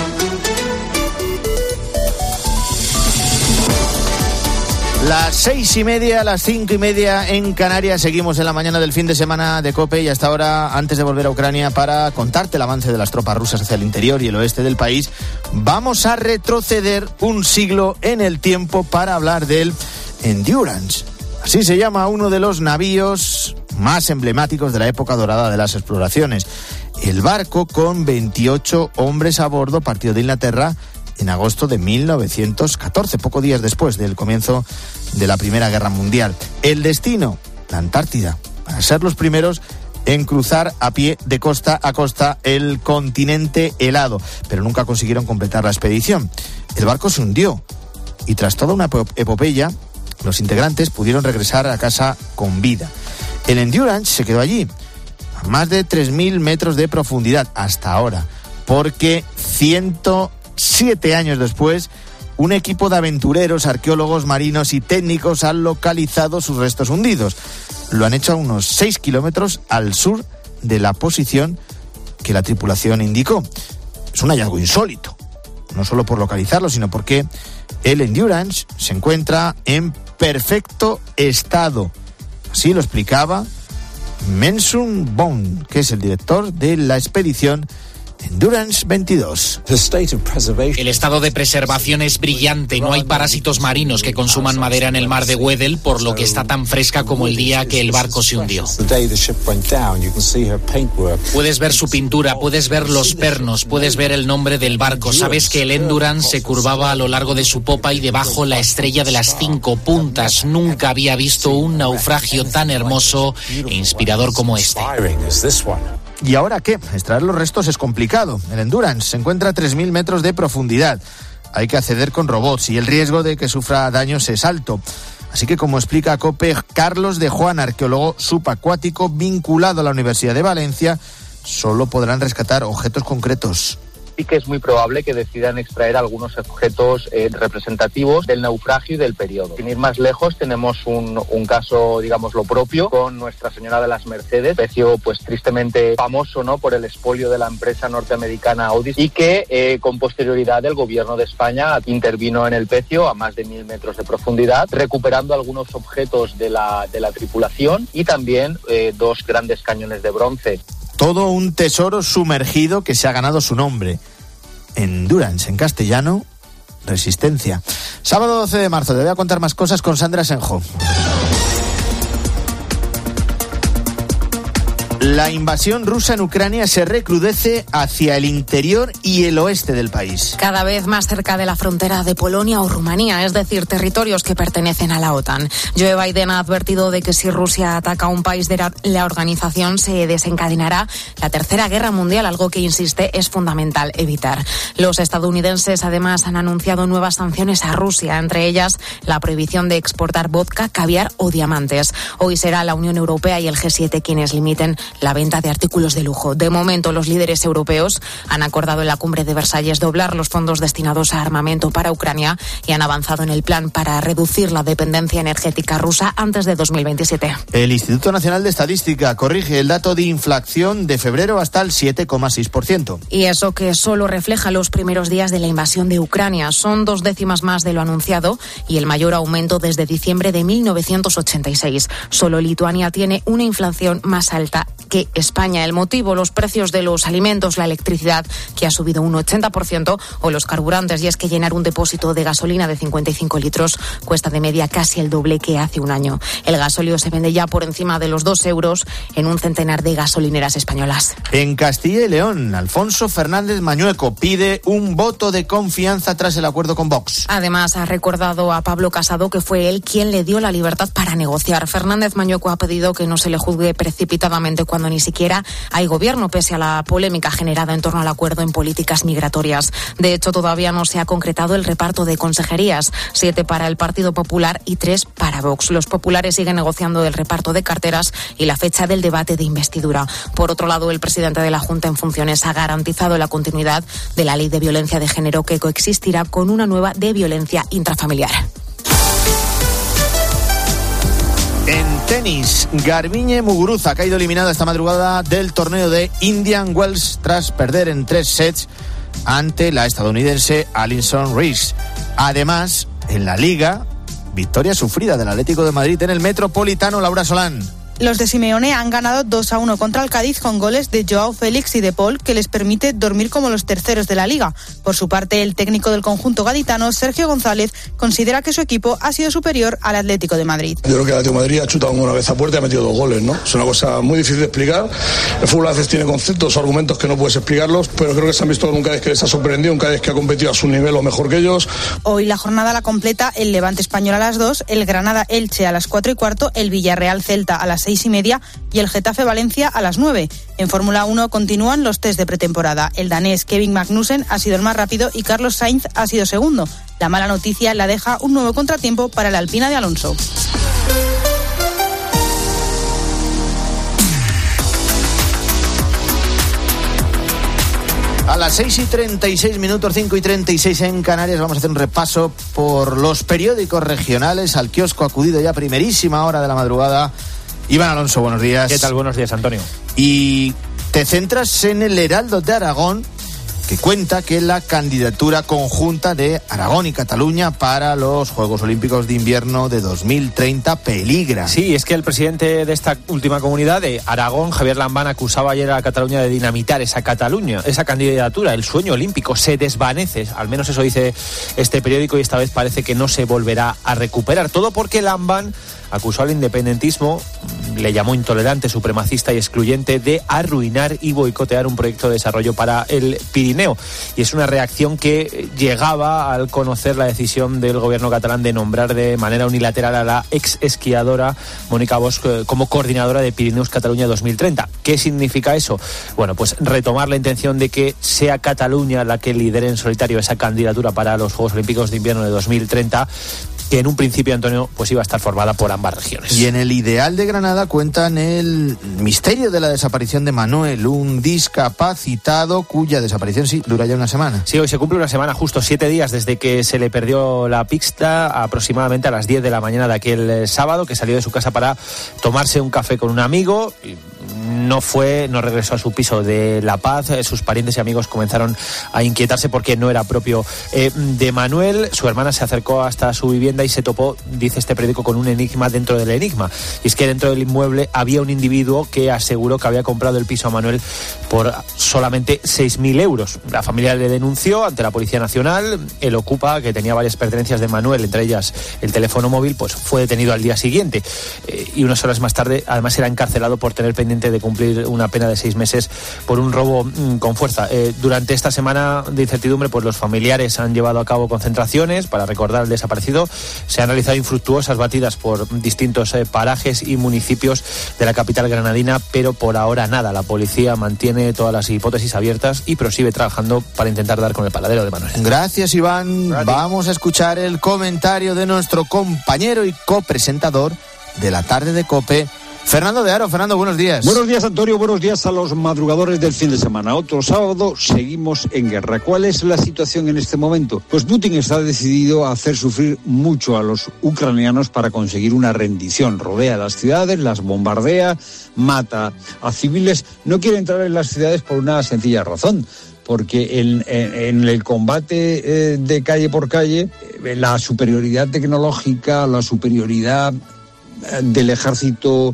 Las 6:30, las 5:30 en Canarias. Seguimos en la mañana del fin de semana de COPE y hasta ahora, antes de volver a Ucrania para contarte el avance de las tropas rusas hacia el interior y el oeste del país, vamos a retroceder un siglo en el tiempo para hablar del Endurance. Así se llama uno de los navíos más emblemáticos de la época dorada de las exploraciones. El barco, con 28 hombres a bordo, partió de Inglaterra en agosto de 1914, pocos días después del comienzo de la Primera Guerra Mundial. El destino, la Antártida, para ser los primeros en cruzar a pie de costa a costa el continente helado, pero nunca consiguieron completar la expedición. El barco se hundió y tras toda una epopeya, los integrantes pudieron regresar a casa con vida. El Endurance se quedó allí, a más de 3.000 metros de profundidad hasta ahora, porque 107 años después, un equipo de aventureros, arqueólogos marinos y técnicos han localizado sus restos hundidos. Lo han hecho a unos 6 kilómetros al sur de la posición que la tripulación indicó. Es un hallazgo insólito, no solo por localizarlo, sino porque el Endurance se encuentra en perfecto estado. Así lo explicaba Mensun Bond, que es el director de la expedición Endurance 22. El estado de preservación es brillante. No hay parásitos marinos que consuman madera en el mar de Weddell, por lo que está tan fresca como el día que el barco se hundió. Puedes ver su pintura, puedes ver los pernos, puedes ver el nombre del barco. Sabes que el Endurance se curvaba a lo largo de su popa y debajo la estrella de las 5 puntas. Nunca había visto un naufragio tan hermoso e inspirador como este. ¿Y ahora qué? Extraer los restos es complicado. El Endurance se encuentra a 3.000 metros de profundidad. Hay que acceder con robots y el riesgo de que sufra daños es alto. Así que, como explica COPE, Carlos de Juan, arqueólogo subacuático vinculado a la Universidad de Valencia, solo podrán rescatar objetos concretos. Sí que es muy probable que decidan extraer algunos objetos representativos del naufragio y del periodo. Sin ir más lejos, tenemos un caso, digamos, lo propio, con Nuestra Señora de las Mercedes, pecio pues tristemente famoso, ¿no?, por el expolio de la empresa norteamericana Audi, y que con posterioridad el gobierno de España intervino en el pecio a más de 1.000 metros de profundidad, recuperando algunos objetos de la tripulación y también 2 grandes cañones de bronce. Todo un tesoro sumergido que se ha ganado su nombre. Endurance, en castellano, resistencia. Sábado 12 de marzo, te voy a contar más cosas con Sandra Senjo. La invasión rusa en Ucrania se recrudece hacia el interior y el oeste del país. Cada vez más cerca de la frontera de Polonia o Rumanía, es decir, territorios que pertenecen a la OTAN. Joe Biden ha advertido de que si Rusia ataca a un país de la organización se desencadenará la Tercera Guerra Mundial, algo que, insiste, es fundamental evitar. Los estadounidenses además han anunciado nuevas sanciones a Rusia, entre ellas la prohibición de exportar vodka, caviar o diamantes. Hoy será la Unión Europea y el G7 quienes limiten la venta de artículos de lujo. De momento, los líderes europeos han acordado en la cumbre de Versalles doblar los fondos destinados a armamento para Ucrania y han avanzado en el plan para reducir la dependencia energética rusa antes de 2027. El Instituto Nacional de Estadística corrige el dato de inflación de febrero hasta el 7,6%. Y eso que solo refleja los primeros días de la invasión de Ucrania. Son 2 décimas más de lo anunciado y el mayor aumento desde diciembre de 1986. Solo Lituania tiene una inflación más alta que España. El motivo, los precios de los alimentos, la electricidad, que ha subido un 80%, o los carburantes, y es que llenar un depósito de gasolina de 55 litros cuesta de media casi el doble que hace un año. El gasóleo se vende ya por encima de los 2 euros en un centenar de gasolineras españolas. En Castilla y León, Alfonso Fernández Mañueco pide un voto de confianza tras el acuerdo con Vox. Además, ha recordado a Pablo Casado que fue él quien le dio la libertad para negociar. Fernández Mañueco ha pedido que no se le juzgue precipitadamente cuando ni siquiera hay gobierno, pese a la polémica generada en torno al acuerdo en políticas migratorias. De hecho, todavía no se ha concretado el reparto de consejerías, 7 para el Partido Popular y 3 para Vox. Los populares siguen negociando el reparto de carteras y la fecha del debate de investidura. Por otro lado, el presidente de la Junta en funciones ha garantizado la continuidad de la ley de violencia de género, que coexistirá con una nueva de violencia intrafamiliar. En tenis, Garbiñe Muguruza ha caído eliminada esta madrugada del torneo de Indian Wells tras perder en 3 sets ante la estadounidense Alison Rees. Además, en la Liga, victoria sufrida del Atlético de Madrid en el Metropolitano. Laura Solán. Los de Simeone han ganado 2-1 contra el Cádiz con goles de Joao Félix y de Paul, que les permite dormir como los terceros de la Liga. Por su parte, el técnico del conjunto gaditano, Sergio González, considera que su equipo ha sido superior al Atlético de Madrid. Yo creo que el Atlético de Madrid ha chutado una vez a puerta y ha metido 2 goles, ¿no? Es una cosa muy difícil de explicar. El fútbol a veces tiene conceptos o argumentos que no puedes explicarlos, pero creo que se han visto un Cádiz que les ha sorprendido, un Cádiz que ha competido a su nivel o mejor que ellos. Hoy la jornada la completa el Levante Español a las 2, el Granada Elche a las 4:15, el Villarreal Celta a las 6:30 y el Getafe Valencia a las 9. En Fórmula 1 continúan los test de pretemporada. El danés Kevin Magnussen ha sido el más rápido y Carlos Sainz ha sido segundo. La mala noticia la deja un nuevo contratiempo para la Alpina de Alonso. A las 6:36, 5:36 en Canarias, vamos a hacer un repaso por los periódicos regionales. Al kiosco acudido ya a primerísima hora de la madrugada. Iván Alonso, buenos días. ¿Qué tal? Buenos días, Antonio. Y te centras en el Heraldo de Aragón, que cuenta que la candidatura conjunta de Aragón y Cataluña para los Juegos Olímpicos de Invierno de 2030 peligra. Sí, es que el presidente de esta última comunidad, de Aragón, Javier Lambán, acusaba ayer a Cataluña de dinamitar esa candidatura. El sueño olímpico se desvanece, al menos eso dice este periódico, y esta vez parece que no se volverá a recuperar. Todo porque Lambán acusó al independentismo, le llamó intolerante, supremacista y excluyente, de arruinar y boicotear un proyecto de desarrollo para el Pirineo. Y es una reacción que llegaba al conocer la decisión del gobierno catalán de nombrar de manera unilateral a la ex esquiadora Mónica Bosch como coordinadora de Pirineos Cataluña 2030. ¿Qué significa eso? Bueno, pues retomar la intención de que sea Cataluña la que lidere en solitario esa candidatura para los Juegos Olímpicos de Invierno de 2030, que en un principio, Antonio, pues iba a estar formada por ambas regiones. Y en el Ideal de Granada cuentan el misterio de la desaparición de Manuel, un discapacitado cuya desaparición sí dura ya una semana. Sí, hoy se cumple una semana, justo 7 días desde que se le perdió la pista, aproximadamente a las 10 de la mañana de aquel sábado, que salió de su casa para tomarse un café con un amigo. No regresó a su piso de La Paz. Sus parientes y amigos comenzaron a inquietarse porque no era propio de Manuel. Su hermana se acercó hasta su vivienda y se topó, dice este periódico, con un enigma dentro del enigma. Y es que dentro del inmueble había un individuo que aseguró que había comprado el piso a Manuel por solamente 6.000 euros. La familia le denunció ante la Policía Nacional. El ocupa, que tenía varias pertenencias de Manuel, entre ellas el teléfono móvil, pues fue detenido al día siguiente. Y unas horas más tarde, además, era encarcelado por tener pendiente de cumplir una pena de 6 meses por un robo con fuerza. Durante esta semana de incertidumbre, pues los familiares han llevado a cabo concentraciones para recordar al desaparecido. Se han realizado infructuosas batidas por distintos parajes y municipios de la capital granadina, pero por ahora nada. La policía mantiene todas las hipótesis abiertas y prosigue trabajando para intentar dar con el paradero de Manuel. Gracias, Iván. Vamos a escuchar el comentario de nuestro compañero y copresentador de la tarde de COPE, Fernando de Aro. Fernando, buenos días. Buenos días, Antonio. Buenos días a los madrugadores del fin de semana. Otro sábado, seguimos en guerra. ¿Cuál es la situación en este momento? Pues Putin está decidido a hacer sufrir mucho a los ucranianos para conseguir una rendición. Rodea las ciudades, las bombardea, mata a civiles. No quiere entrar en las ciudades por una sencilla razón. Porque en el combate de calle por calle, la superioridad tecnológica, la superioridad del ejército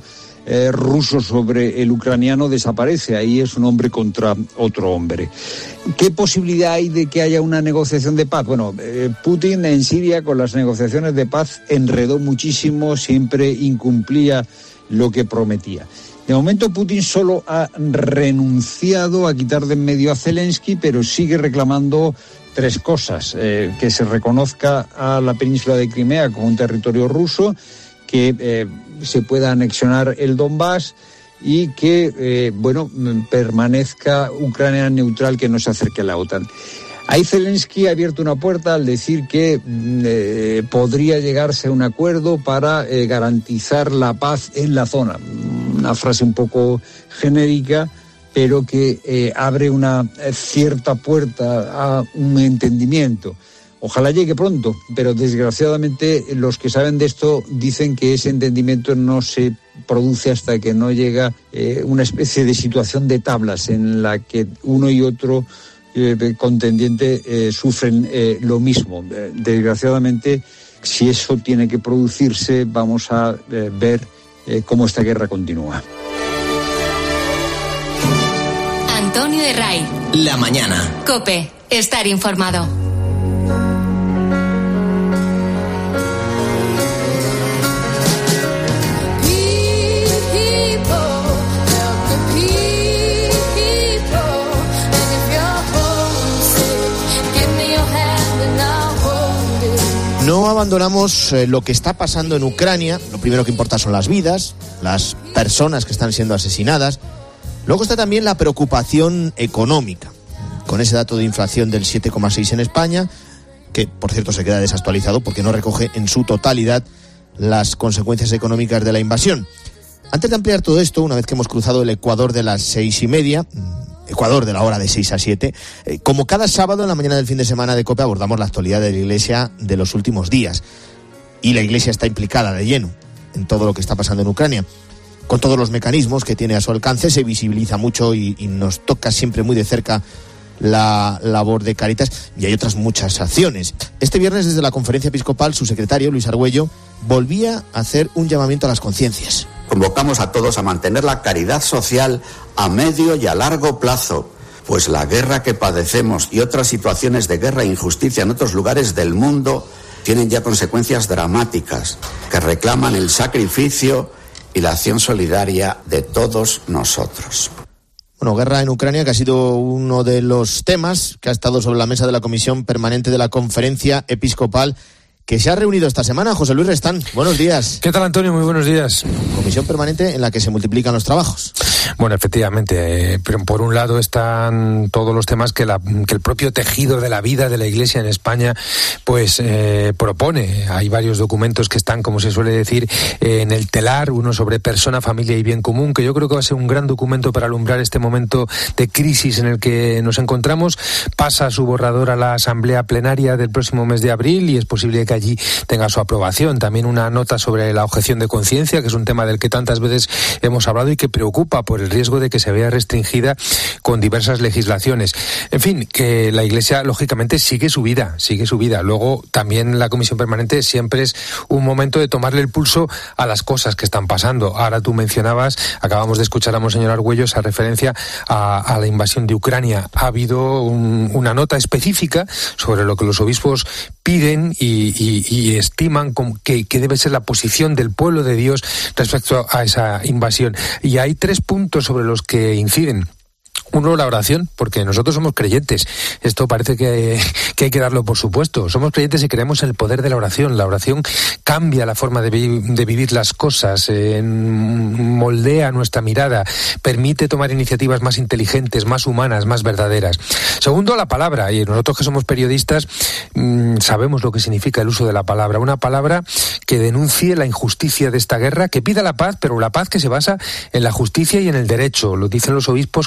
ruso sobre el ucraniano desaparece. Ahí es un hombre contra otro hombre. ¿Qué posibilidad hay de que haya una negociación de paz? Bueno, Putin en Siria con las negociaciones de paz enredó muchísimo, siempre incumplía lo que prometía. De momento Putin solo ha renunciado a quitar de en medio a Zelensky, pero sigue reclamando 3 cosas. Que se reconozca a la península de Crimea como un territorio ruso, que se pueda anexionar el Donbass y que permanezca Ucrania neutral, que no se acerque a la OTAN. Ahí Zelensky ha abierto una puerta al decir que podría llegarse a un acuerdo para garantizar la paz en la zona. Una frase un poco genérica, pero que abre una cierta puerta a un entendimiento. Ojalá llegue pronto, pero desgraciadamente los que saben de esto dicen que ese entendimiento no se produce hasta que no llega una especie de situación de tablas en la que uno y otro contendiente sufren lo mismo. Desgraciadamente, si eso tiene que producirse, vamos a ver cómo esta guerra continúa. Antonio Herray. La mañana. COPE. Estar informado. No abandonamos lo que está pasando en Ucrania. Lo primero que importa son las vidas, las personas que están siendo asesinadas. Luego está también la preocupación económica, con ese dato de inflación del 7,6 en España, que por cierto se queda desactualizado porque no recoge en su totalidad las consecuencias económicas de la invasión. Antes de ampliar todo esto, una vez que hemos cruzado el Ecuador de las 6:30, Ecuador de la hora de 6 a 7, como cada sábado en la mañana del fin de semana de COPE abordamos la actualidad de la Iglesia de los últimos días. Y la Iglesia está implicada de lleno en todo lo que está pasando en Ucrania. Con todos los mecanismos que tiene a su alcance, se visibiliza mucho y nos toca siempre muy de cerca la labor de Cáritas, y hay otras muchas acciones. Este viernes, desde la Conferencia Episcopal, su secretario, Luis Argüello, volvía a hacer un llamamiento a las conciencias. Convocamos a todos a mantener la caridad social a medio y a largo plazo, pues la guerra que padecemos y otras situaciones de guerra e injusticia en otros lugares del mundo tienen ya consecuencias dramáticas que reclaman el sacrificio y la acción solidaria de todos nosotros. Bueno, guerra en Ucrania, que ha sido uno de los temas que ha estado sobre la mesa de la Comisión Permanente de la Conferencia Episcopal, que se ha reunido esta semana. José Luis Restán, buenos días. ¿Qué tal, Antonio? Muy buenos días. Comisión permanente en la que se multiplican los trabajos. Bueno, efectivamente, pero por un lado están todos los temas que el propio tejido de la vida de la Iglesia en España pues propone. Hay varios documentos que están, como se suele decir, en el telar, uno sobre persona, familia y bien común, que yo creo que va a ser un gran documento para alumbrar este momento de crisis en el que nos encontramos. Pasa su borrador a la Asamblea Plenaria del próximo mes de abril y es posible que allí tenga su aprobación. También una nota sobre la objeción de conciencia, que es un tema del que tantas veces hemos hablado y que preocupa por el riesgo de que se vea restringida con diversas legislaciones. En fin, que la Iglesia lógicamente sigue su vida. Luego también la Comisión Permanente siempre es un momento de tomarle el pulso a las cosas que están pasando. Ahora tú mencionabas, acabamos de escuchar a Monseñor Argüello esa referencia a la invasión de Ucrania. Ha habido una nota específica sobre lo que los obispos piden y estiman que debe ser la posición del pueblo de Dios respecto a esa invasión. Y hay 3 puntos sobre los que inciden. Uno, la oración, porque nosotros somos creyentes. Esto parece que hay que darlo por supuesto. Somos creyentes y creemos en el poder de la oración. La oración cambia la forma de vivir las cosas, moldea nuestra mirada, permite tomar iniciativas más inteligentes, más humanas, más verdaderas. Segundo, la palabra. Y nosotros que somos periodistas sabemos lo que significa el uso de la palabra. Una palabra que denuncie la injusticia de esta guerra, que pida la paz, pero la paz que se basa en la justicia y en el derecho. Lo dicen los obispos claramente.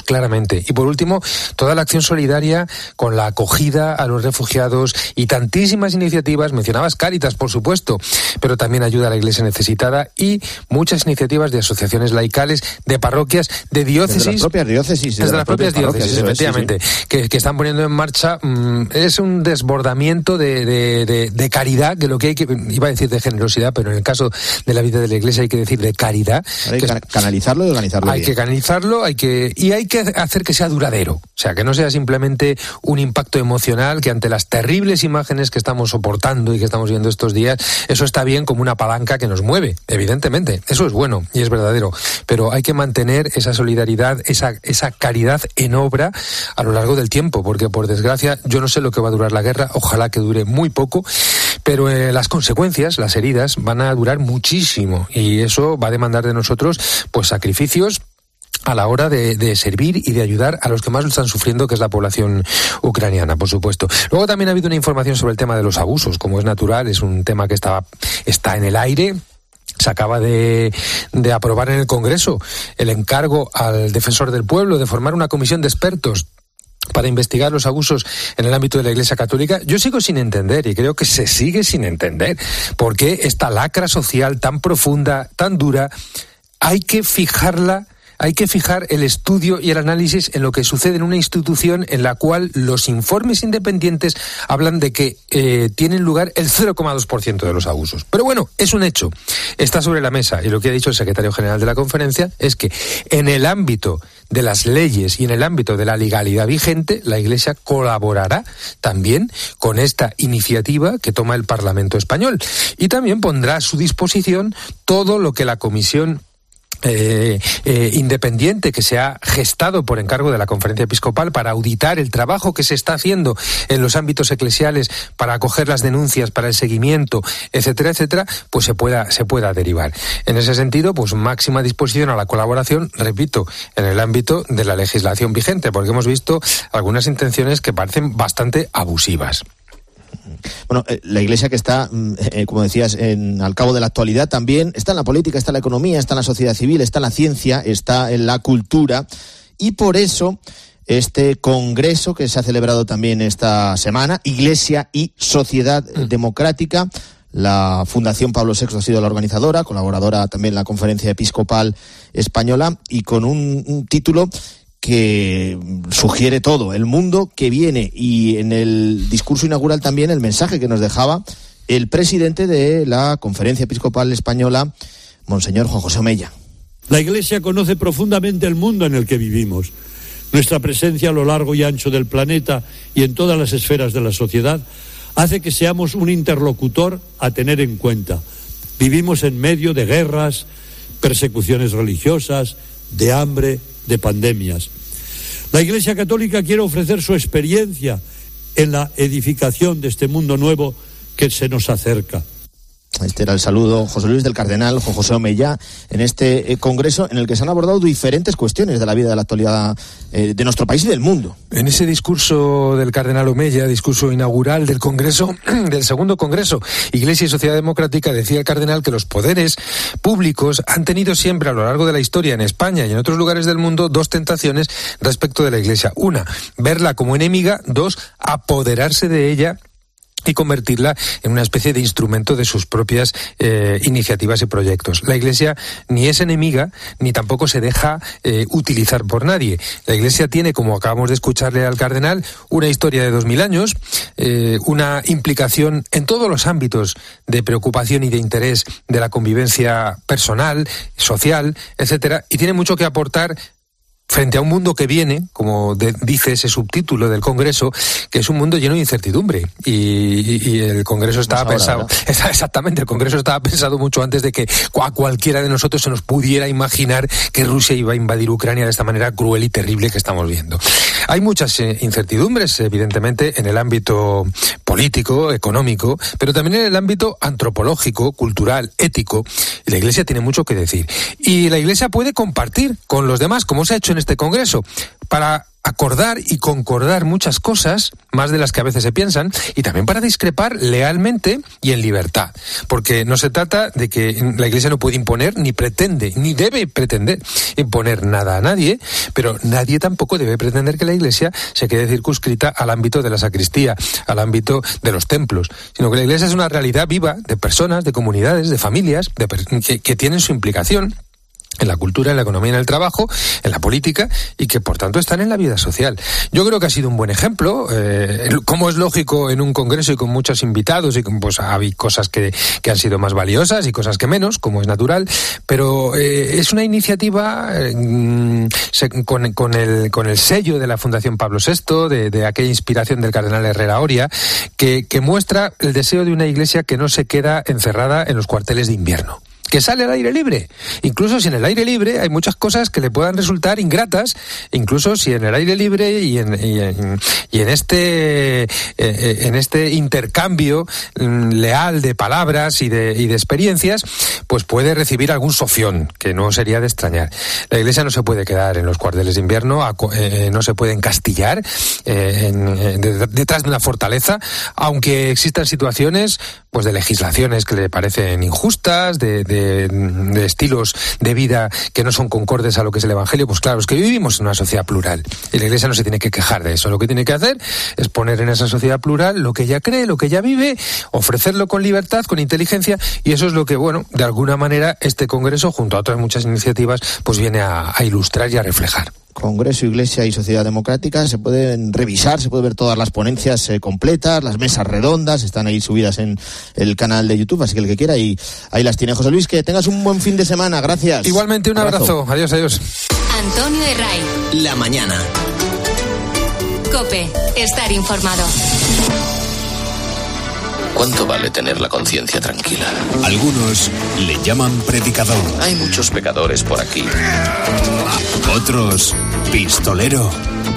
evidentemente. Y por último, toda la acción solidaria con la acogida a los refugiados y tantísimas iniciativas, mencionabas Cáritas, por supuesto, pero también ayuda a la Iglesia necesitada y muchas iniciativas de asociaciones laicales, de parroquias, de diócesis. Desde las propias diócesis. Desde las propias diócesis, efectivamente, sí. Que están poniendo en marcha. Es un desbordamiento de caridad, que lo que hay que, iba a decir de generosidad, pero en el caso de la vida de la Iglesia hay que decir de caridad. Hay que canalizarlo y organizarlo bien. Hay que canalizarlo, hay que hacer que sea duradero. O sea, que no sea simplemente un impacto emocional, que ante las terribles imágenes que estamos soportando y que estamos viendo estos días, eso está bien como una palanca que nos mueve, evidentemente. Eso es bueno y es verdadero. Pero hay que mantener esa solidaridad, esa caridad en obra a lo largo del tiempo, porque por desgracia yo no sé lo que va a durar la guerra, ojalá que dure muy poco, pero las consecuencias, las heridas, van a durar muchísimo y eso va a demandar de nosotros pues sacrificios a la hora de servir y de ayudar a los que más lo están sufriendo, que es la población ucraniana, por supuesto. Luego también ha habido una información sobre el tema de los abusos, como es natural, es un tema que está en el aire. Se acaba de aprobar en el Congreso el encargo al Defensor del Pueblo de formar una comisión de expertos para investigar los abusos en el ámbito de la Iglesia Católica. Yo sigo sin entender, y creo que se sigue sin entender, por qué esta lacra social tan profunda, tan dura, hay que fijar el estudio y el análisis en lo que sucede en una institución en la cual los informes independientes hablan de que tienen lugar el 0,2% de los abusos. Pero bueno, es un hecho, está sobre la mesa, y lo que ha dicho el secretario general de la conferencia es que en el ámbito de las leyes y en el ámbito de la legalidad vigente, la Iglesia colaborará también con esta iniciativa que toma el Parlamento español y también pondrá a su disposición todo lo que la comisión independiente que se ha gestado por encargo de la Conferencia Episcopal para auditar el trabajo que se está haciendo en los ámbitos eclesiales para acoger las denuncias, para el seguimiento, etcétera, etcétera, pues se pueda derivar. En ese sentido, pues máxima disposición a la colaboración, repito, en el ámbito de la legislación vigente, porque hemos visto algunas intenciones que parecen bastante abusivas. Bueno, la Iglesia que está, como decías, al cabo de la actualidad también, está en la política, está en la economía, está en la sociedad civil, está en la ciencia, está en la cultura, y por eso este congreso que se ha celebrado también esta semana, Iglesia y Sociedad Democrática, la Fundación Pablo VI ha sido la organizadora, colaboradora también la Conferencia Episcopal Española, y con un título que sugiere todo, el mundo que viene, y en el discurso inaugural también el mensaje que nos dejaba el presidente de la Conferencia Episcopal Española, Monseñor Juan José Omella. La Iglesia conoce profundamente el mundo en el que vivimos. Nuestra presencia a lo largo y ancho del planeta y en todas las esferas de la sociedad hace que seamos un interlocutor a tener en cuenta. Vivimos en medio de guerras, persecuciones religiosas, de hambre, de pandemias. La Iglesia Católica quiere ofrecer su experiencia en la edificación de este mundo nuevo que se nos acerca. Este era el saludo, José Luis, del cardenal Juan José Omella en este congreso en el que se han abordado diferentes cuestiones de la vida de la actualidad de nuestro país y del mundo. En ese discurso del cardenal Omella, discurso inaugural del congreso, del segundo congreso Iglesia y Sociedad Democrática, decía el cardenal que los poderes públicos han tenido siempre a lo largo de la historia en España y en otros lugares del mundo dos tentaciones respecto de la Iglesia. Una, verla como enemiga. Dos, apoderarse de ella y convertirla en una especie de instrumento de sus propias iniciativas y proyectos. La Iglesia ni es enemiga, ni tampoco se deja utilizar por nadie. La Iglesia tiene, como acabamos de escucharle al cardenal, una historia de 2000 años, una implicación en todos los ámbitos de preocupación y de interés de la convivencia personal, social, etcétera, y tiene mucho que aportar frente a un mundo que viene, como dice ese subtítulo del Congreso, que es un mundo lleno de incertidumbre. Y el Congreso estaba pensado... Exactamente, el Congreso estaba pensado mucho antes de que a cualquiera de nosotros se nos pudiera imaginar que Rusia iba a invadir Ucrania de esta manera cruel y terrible que estamos viendo. Hay muchas incertidumbres, evidentemente, en el ámbito político, económico, pero también en el ámbito antropológico, cultural, ético. Y la Iglesia tiene mucho que decir. Y la Iglesia puede compartir con los demás, como se ha hecho en este Congreso, para acordar y concordar muchas cosas, más de las que a veces se piensan, y también para discrepar lealmente y en libertad. Porque no se trata de que la Iglesia no puede imponer, ni pretende, ni debe pretender imponer nada a nadie, pero nadie tampoco debe pretender que la Iglesia se quede circunscrita al ámbito de la sacristía, al ámbito de los templos, sino que la Iglesia es una realidad viva de personas, de comunidades, de familias, que tienen su implicación en la cultura, en la economía, en el trabajo, en la política, y que por tanto están en la vida social. Yo creo que ha sido un buen ejemplo, como es lógico en un congreso y con muchos invitados, y pues hay cosas que han sido más valiosas y cosas que menos, como es natural, pero es una iniciativa con el sello de la Fundación Pablo VI, de aquella inspiración del cardenal Herrera Oria, que muestra el deseo de una iglesia que no se queda encerrada en los cuarteles de invierno, que sale al aire libre. Incluso si en el aire libre hay muchas cosas que le puedan resultar ingratas, incluso si en el aire libre y en este intercambio leal de palabras y de experiencias, pues puede recibir algún sofión, que no sería de extrañar. La Iglesia no se puede quedar en los cuarteles de invierno, no se puede encastillar detrás de una fortaleza, aunque existan situaciones pues de legislaciones que le parecen injustas, de estilos de vida que no son concordes a lo que es el Evangelio. Pues claro, es que vivimos en una sociedad plural y la Iglesia no se tiene que quejar de eso. Lo que tiene que hacer es poner en esa sociedad plural lo que ella cree, lo que ella vive, ofrecerlo con libertad, con inteligencia, y eso es lo que, bueno, de alguna manera este Congreso, junto a otras muchas iniciativas, pues viene a ilustrar y a reflejar. Congreso, Iglesia y Sociedad Democrática, se pueden revisar, se pueden ver todas las ponencias completas, las mesas redondas, están ahí subidas en el canal de YouTube, así que el que quiera, y ahí las tiene. José Luis, que tengas un buen fin de semana, gracias. Igualmente, un abrazo. Adiós, adiós. Antonio Herray. La mañana. COPE, estar informado. ¿Cuánto vale tener la conciencia tranquila? Algunos le llaman predicador. Hay muchos pecadores por aquí. Otros, pistolero.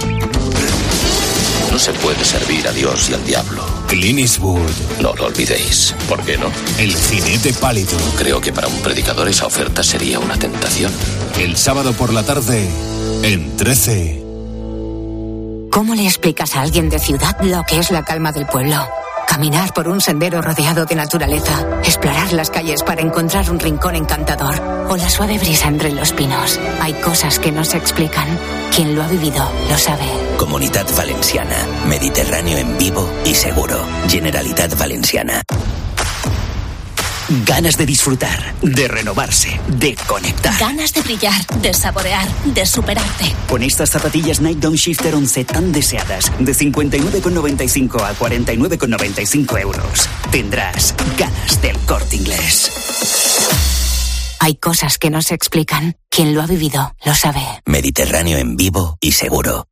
No se puede servir a Dios y al diablo. Clint Eastwood. No lo olvidéis. ¿Por qué no? El jinete pálido. Creo que para un predicador esa oferta sería una tentación. El sábado por la tarde, en 13. ¿Cómo le explicas a alguien de ciudad lo que es la calma del pueblo? Caminar por un sendero rodeado de naturaleza, explorar las calles para encontrar un rincón encantador o la suave brisa entre los pinos. Hay cosas que no se explican. Quien lo ha vivido lo sabe. Comunitat Valenciana. Mediterráneo en vivo y seguro. Generalitat Valenciana. Ganas de disfrutar, de renovarse, de conectar. Ganas de brillar, de saborear, de superarte. Con estas zapatillas Nike Downshifter 11 tan deseadas, de 59,95 a 49,95 euros, tendrás ganas del Corte Inglés. Hay cosas que no se explican. Quien lo ha vivido lo sabe. Mediterráneo en vivo y seguro.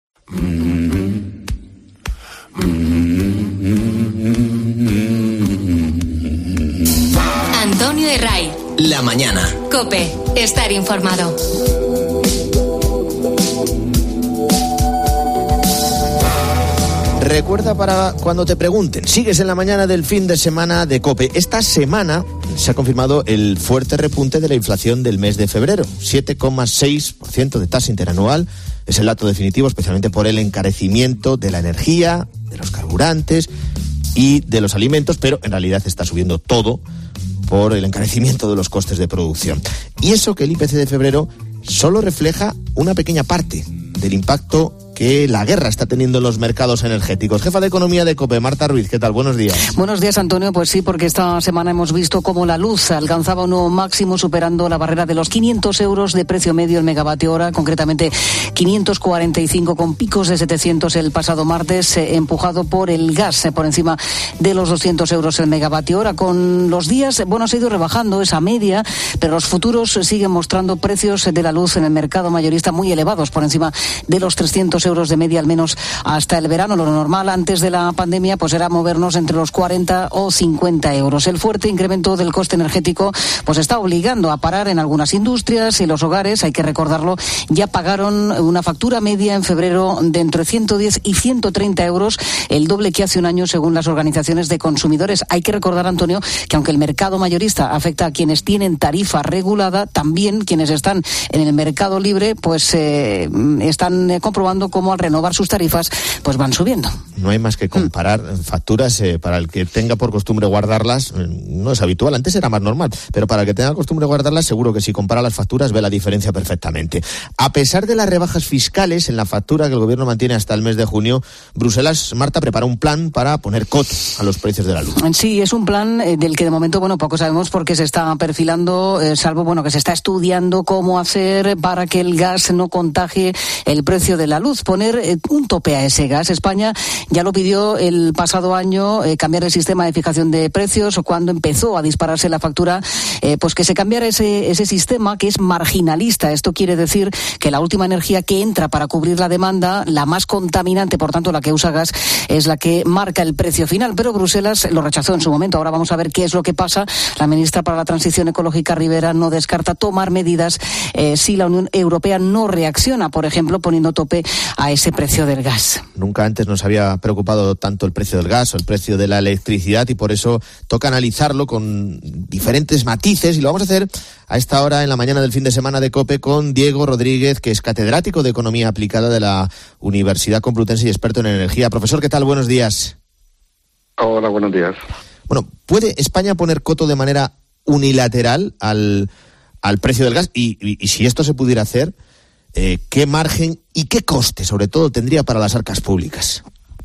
Antonio Herray. La mañana. COPE, estar informado. Recuerda para cuando te pregunten, sigues en la mañana del fin de semana de COPE. Esta semana se ha confirmado el fuerte repunte de la inflación del mes de febrero. 7,6% de tasa interanual. Es el dato definitivo, especialmente por el encarecimiento de la energía, de los carburantes y de los alimentos, pero en realidad está subiendo todo por el encarecimiento de los costes de producción. Y eso que el IPC de febrero solo refleja una pequeña parte del impacto que la guerra está teniendo en los mercados energéticos. Jefa de Economía de COPE, Marta Ruiz, ¿qué tal? Buenos días. Buenos días, Antonio. Pues sí, porque esta semana hemos visto cómo la luz alcanzaba un nuevo máximo, superando la barrera de los 500 euros de precio medio el megavatio hora, concretamente 545, con picos de 700 el pasado martes, empujado por el gas, por encima de los 200 euros el megavatio hora. Con los días, bueno, se ha ido rebajando esa media, pero los futuros siguen mostrando precios de la luz en el mercado mayorista muy elevados, por encima de los 300 euros de media, al menos hasta el verano. Lo normal antes de la pandemia pues era movernos entre los 40 o 50 euros. El fuerte incremento del coste energético pues está obligando a parar en algunas industrias y los hogares, hay que recordarlo, ya pagaron una factura media en febrero de entre 110 y 130 euros, el doble que hace un año según las organizaciones de consumidores. Hay que recordar, Antonio, que aunque el mercado mayorista afecta a quienes tienen tarifa regulada, también quienes están en el mercado libre pues están comprobando cómo al renovar sus tarifas pues van subiendo. No hay más que comparar facturas para el que tenga por costumbre guardarlas. No es habitual, antes era más normal, pero para el que tenga costumbre guardarlas, seguro que si compara las facturas ve la diferencia perfectamente. A pesar de las rebajas fiscales en la factura que el gobierno mantiene hasta el mes de junio, Bruselas, Marta, prepara un plan para poner coto a los precios de la luz. Sí, es un plan del que de momento, poco sabemos porque se está perfilando, salvo, que se está estudiando cómo hacer para que el gas no contagie el precio de la luz. Poner un tope a ese gas. España ya lo pidió el pasado año, cambiar el sistema de fijación de precios, o cuando empezó a dispararse la factura, pues que se cambiara ese sistema que es marginalista. Esto quiere decir que la última energía que entra para cubrir la demanda, la más contaminante, por tanto la que usa gas, es la que marca el precio final. Pero Bruselas lo rechazó en su momento. Ahora vamos a ver qué es lo que pasa. La ministra para la Transición Ecológica, Rivera, no descarta tomar medidas si la Unión Europea no reacciona, por ejemplo, poniendo tope a ese precio del gas. Nunca antes nos había preocupado tanto el precio del gas o el precio de la electricidad, y por eso toca analizarlo con diferentes matices, y lo vamos a hacer a esta hora en la mañana del fin de semana de COPE con Diego Rodríguez, que es catedrático de Economía Aplicada de la Universidad Complutense y experto en energía. Profesor, ¿qué tal? Buenos días. Hola, buenos días. Bueno, ¿puede España poner coto de manera unilateral al precio del gas? Y si esto se pudiera hacer, ¿qué margen y qué coste, sobre todo, tendría para las arcas públicas?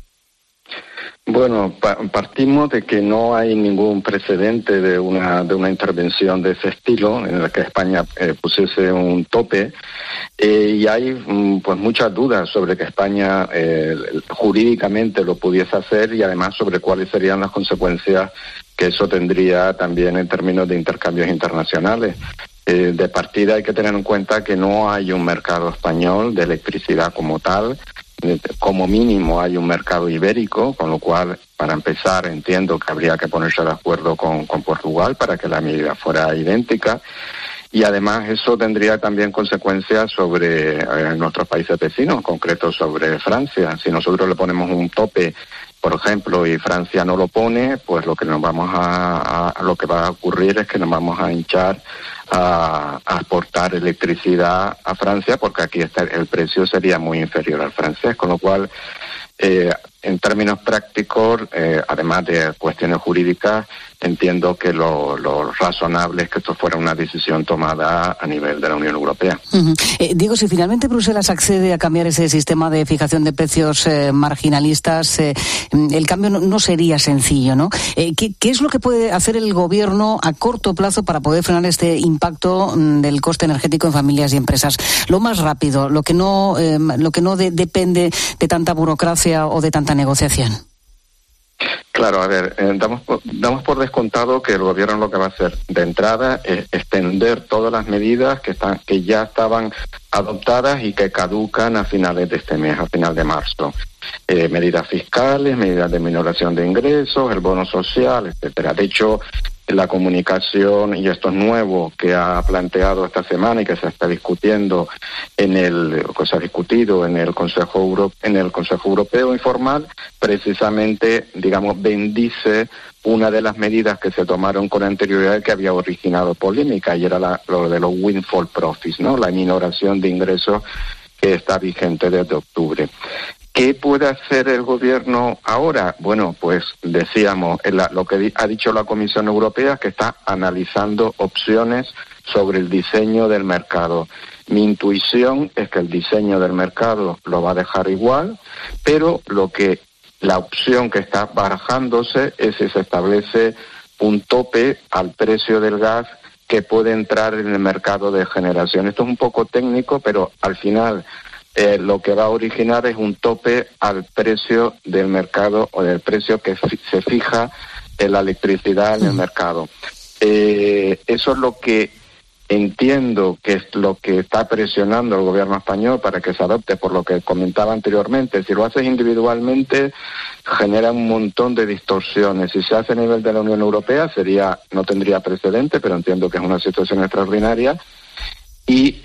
Bueno, partimos de que no hay ningún precedente de una intervención de ese estilo en la que España pusiese un tope, y hay pues muchas dudas sobre que España jurídicamente lo pudiese hacer, y además sobre cuáles serían las consecuencias que eso tendría también en términos de intercambios internacionales. De partida hay que tener en cuenta que no hay un mercado español de electricidad como tal. Como mínimo hay un mercado ibérico, con lo cual, para empezar, entiendo que habría que ponerse de acuerdo con Portugal para que la medida fuera idéntica, y además eso tendría también consecuencias sobre nuestros países vecinos, en concreto sobre Francia. Si nosotros le ponemos un tope, por ejemplo, y Francia no lo pone, pues lo que va a ocurrir es que nos vamos a hinchar a exportar electricidad a Francia, porque aquí el precio sería muy inferior al francés, con lo cual, en términos prácticos, además de cuestiones jurídicas, entiendo que lo razonable es que esto fuera una decisión tomada a nivel de la Unión Europea. Diego, si finalmente Bruselas accede a cambiar ese sistema de fijación de precios marginalistas, el cambio no sería sencillo, ¿no? ¿Qué es lo que puede hacer el gobierno a corto plazo para poder frenar este impacto del coste energético en familias y empresas? Lo más rápido, lo que no depende de tanta burocracia o de tanta negociación. Claro, a ver, damos por descontado que el gobierno lo que va a hacer de entrada es extender todas las medidas que ya estaban adoptadas y que caducan a finales de este mes, a final de marzo. Medidas fiscales, medidas de minoración de ingresos, el bono social, etcétera. De hecho, la comunicación, y esto es nuevo, que ha planteado esta semana y que se está discutiendo en el Consejo Europeo informal, precisamente, bendice una de las medidas que se tomaron con anterioridad que había originado polémica, y era lo de los windfall profits, ¿no? La minoración de ingresos que está vigente desde octubre. ¿Qué puede hacer el gobierno ahora? Bueno, pues decíamos, lo que ha dicho la Comisión Europea, que está analizando opciones sobre el diseño del mercado. Mi intuición es que el diseño del mercado lo va a dejar igual, pero la opción que está barajándose es si se establece un tope al precio del gas que puede entrar en el mercado de generación. Esto es un poco técnico, pero al final lo que va a originar es un tope al precio del mercado, o del precio que se fija en la electricidad en el mercado. Eso es lo que entiendo que es lo que está presionando el gobierno español para que se adopte, por lo que comentaba anteriormente. Si lo haces individualmente, genera un montón de distorsiones. Si se hace a nivel de la Unión Europea, no tendría precedente, pero entiendo que es una situación extraordinaria. Y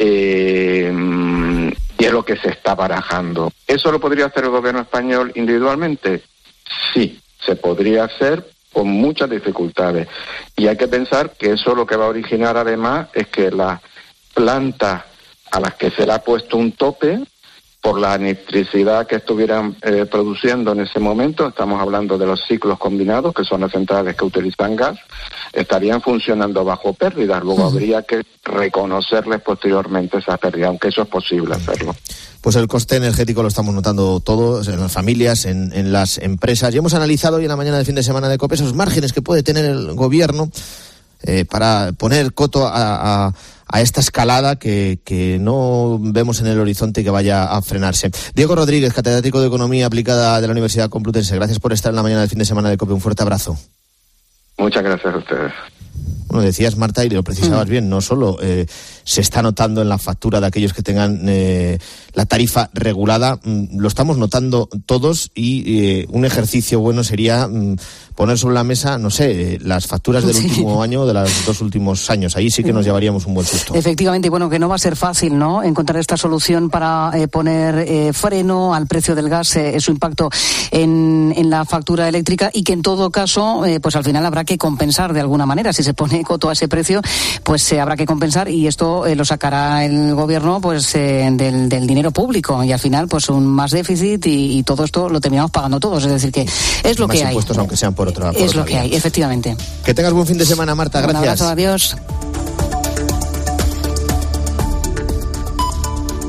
es lo que se está barajando. ¿Eso lo podría hacer el gobierno español individualmente? Sí, se podría hacer con muchas dificultades. Y hay que pensar que eso lo que va a originar además es que las plantas a las que se le ha puesto un tope por la electricidad que estuvieran produciendo en ese momento. Estamos hablando de los ciclos combinados, que son las centrales que utilizan gas, estarían funcionando bajo pérdidas. Luego habría que reconocerles posteriormente esas pérdidas, aunque eso es posible hacerlo. Pues el coste energético lo estamos notando todos, en las familias, en las empresas. Y hemos analizado hoy en la mañana del fin de semana de COPE esos márgenes que puede tener el gobierno para poner coto a esta escalada que no vemos en el horizonte y que vaya a frenarse. Diego Rodríguez, catedrático de Economía Aplicada de la Universidad Complutense, gracias por estar en la mañana del fin de semana de COPE. Un fuerte abrazo. Muchas gracias a ustedes. Bueno, decías, Marta, y lo precisabas bien, no solo se está notando en la factura de aquellos que tengan la tarifa regulada, lo estamos notando todos, y un ejercicio bueno sería poner sobre la mesa, no sé, las facturas del último año, de los 2 últimos años. Ahí sí que nos llevaríamos un buen susto. Efectivamente, y bueno, que no va a ser fácil, ¿no?, encontrar esta solución para poner freno al precio del gas, su impacto en la factura eléctrica, y que en todo caso, pues al final habrá que compensar de alguna manera. Si se pone coto a ese precio, pues habrá que compensar, y esto lo sacará el gobierno pues del dinero público, y al final pues un más déficit, y todo esto lo terminamos pagando todos. Es decir, que es lo más que hay. Impuestos, aunque sean por otra. Es lo que hay, efectivamente. Que tengas buen fin de semana, Marta. Gracias. Un abrazo, adiós.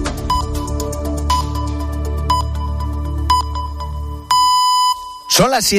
Son las 7.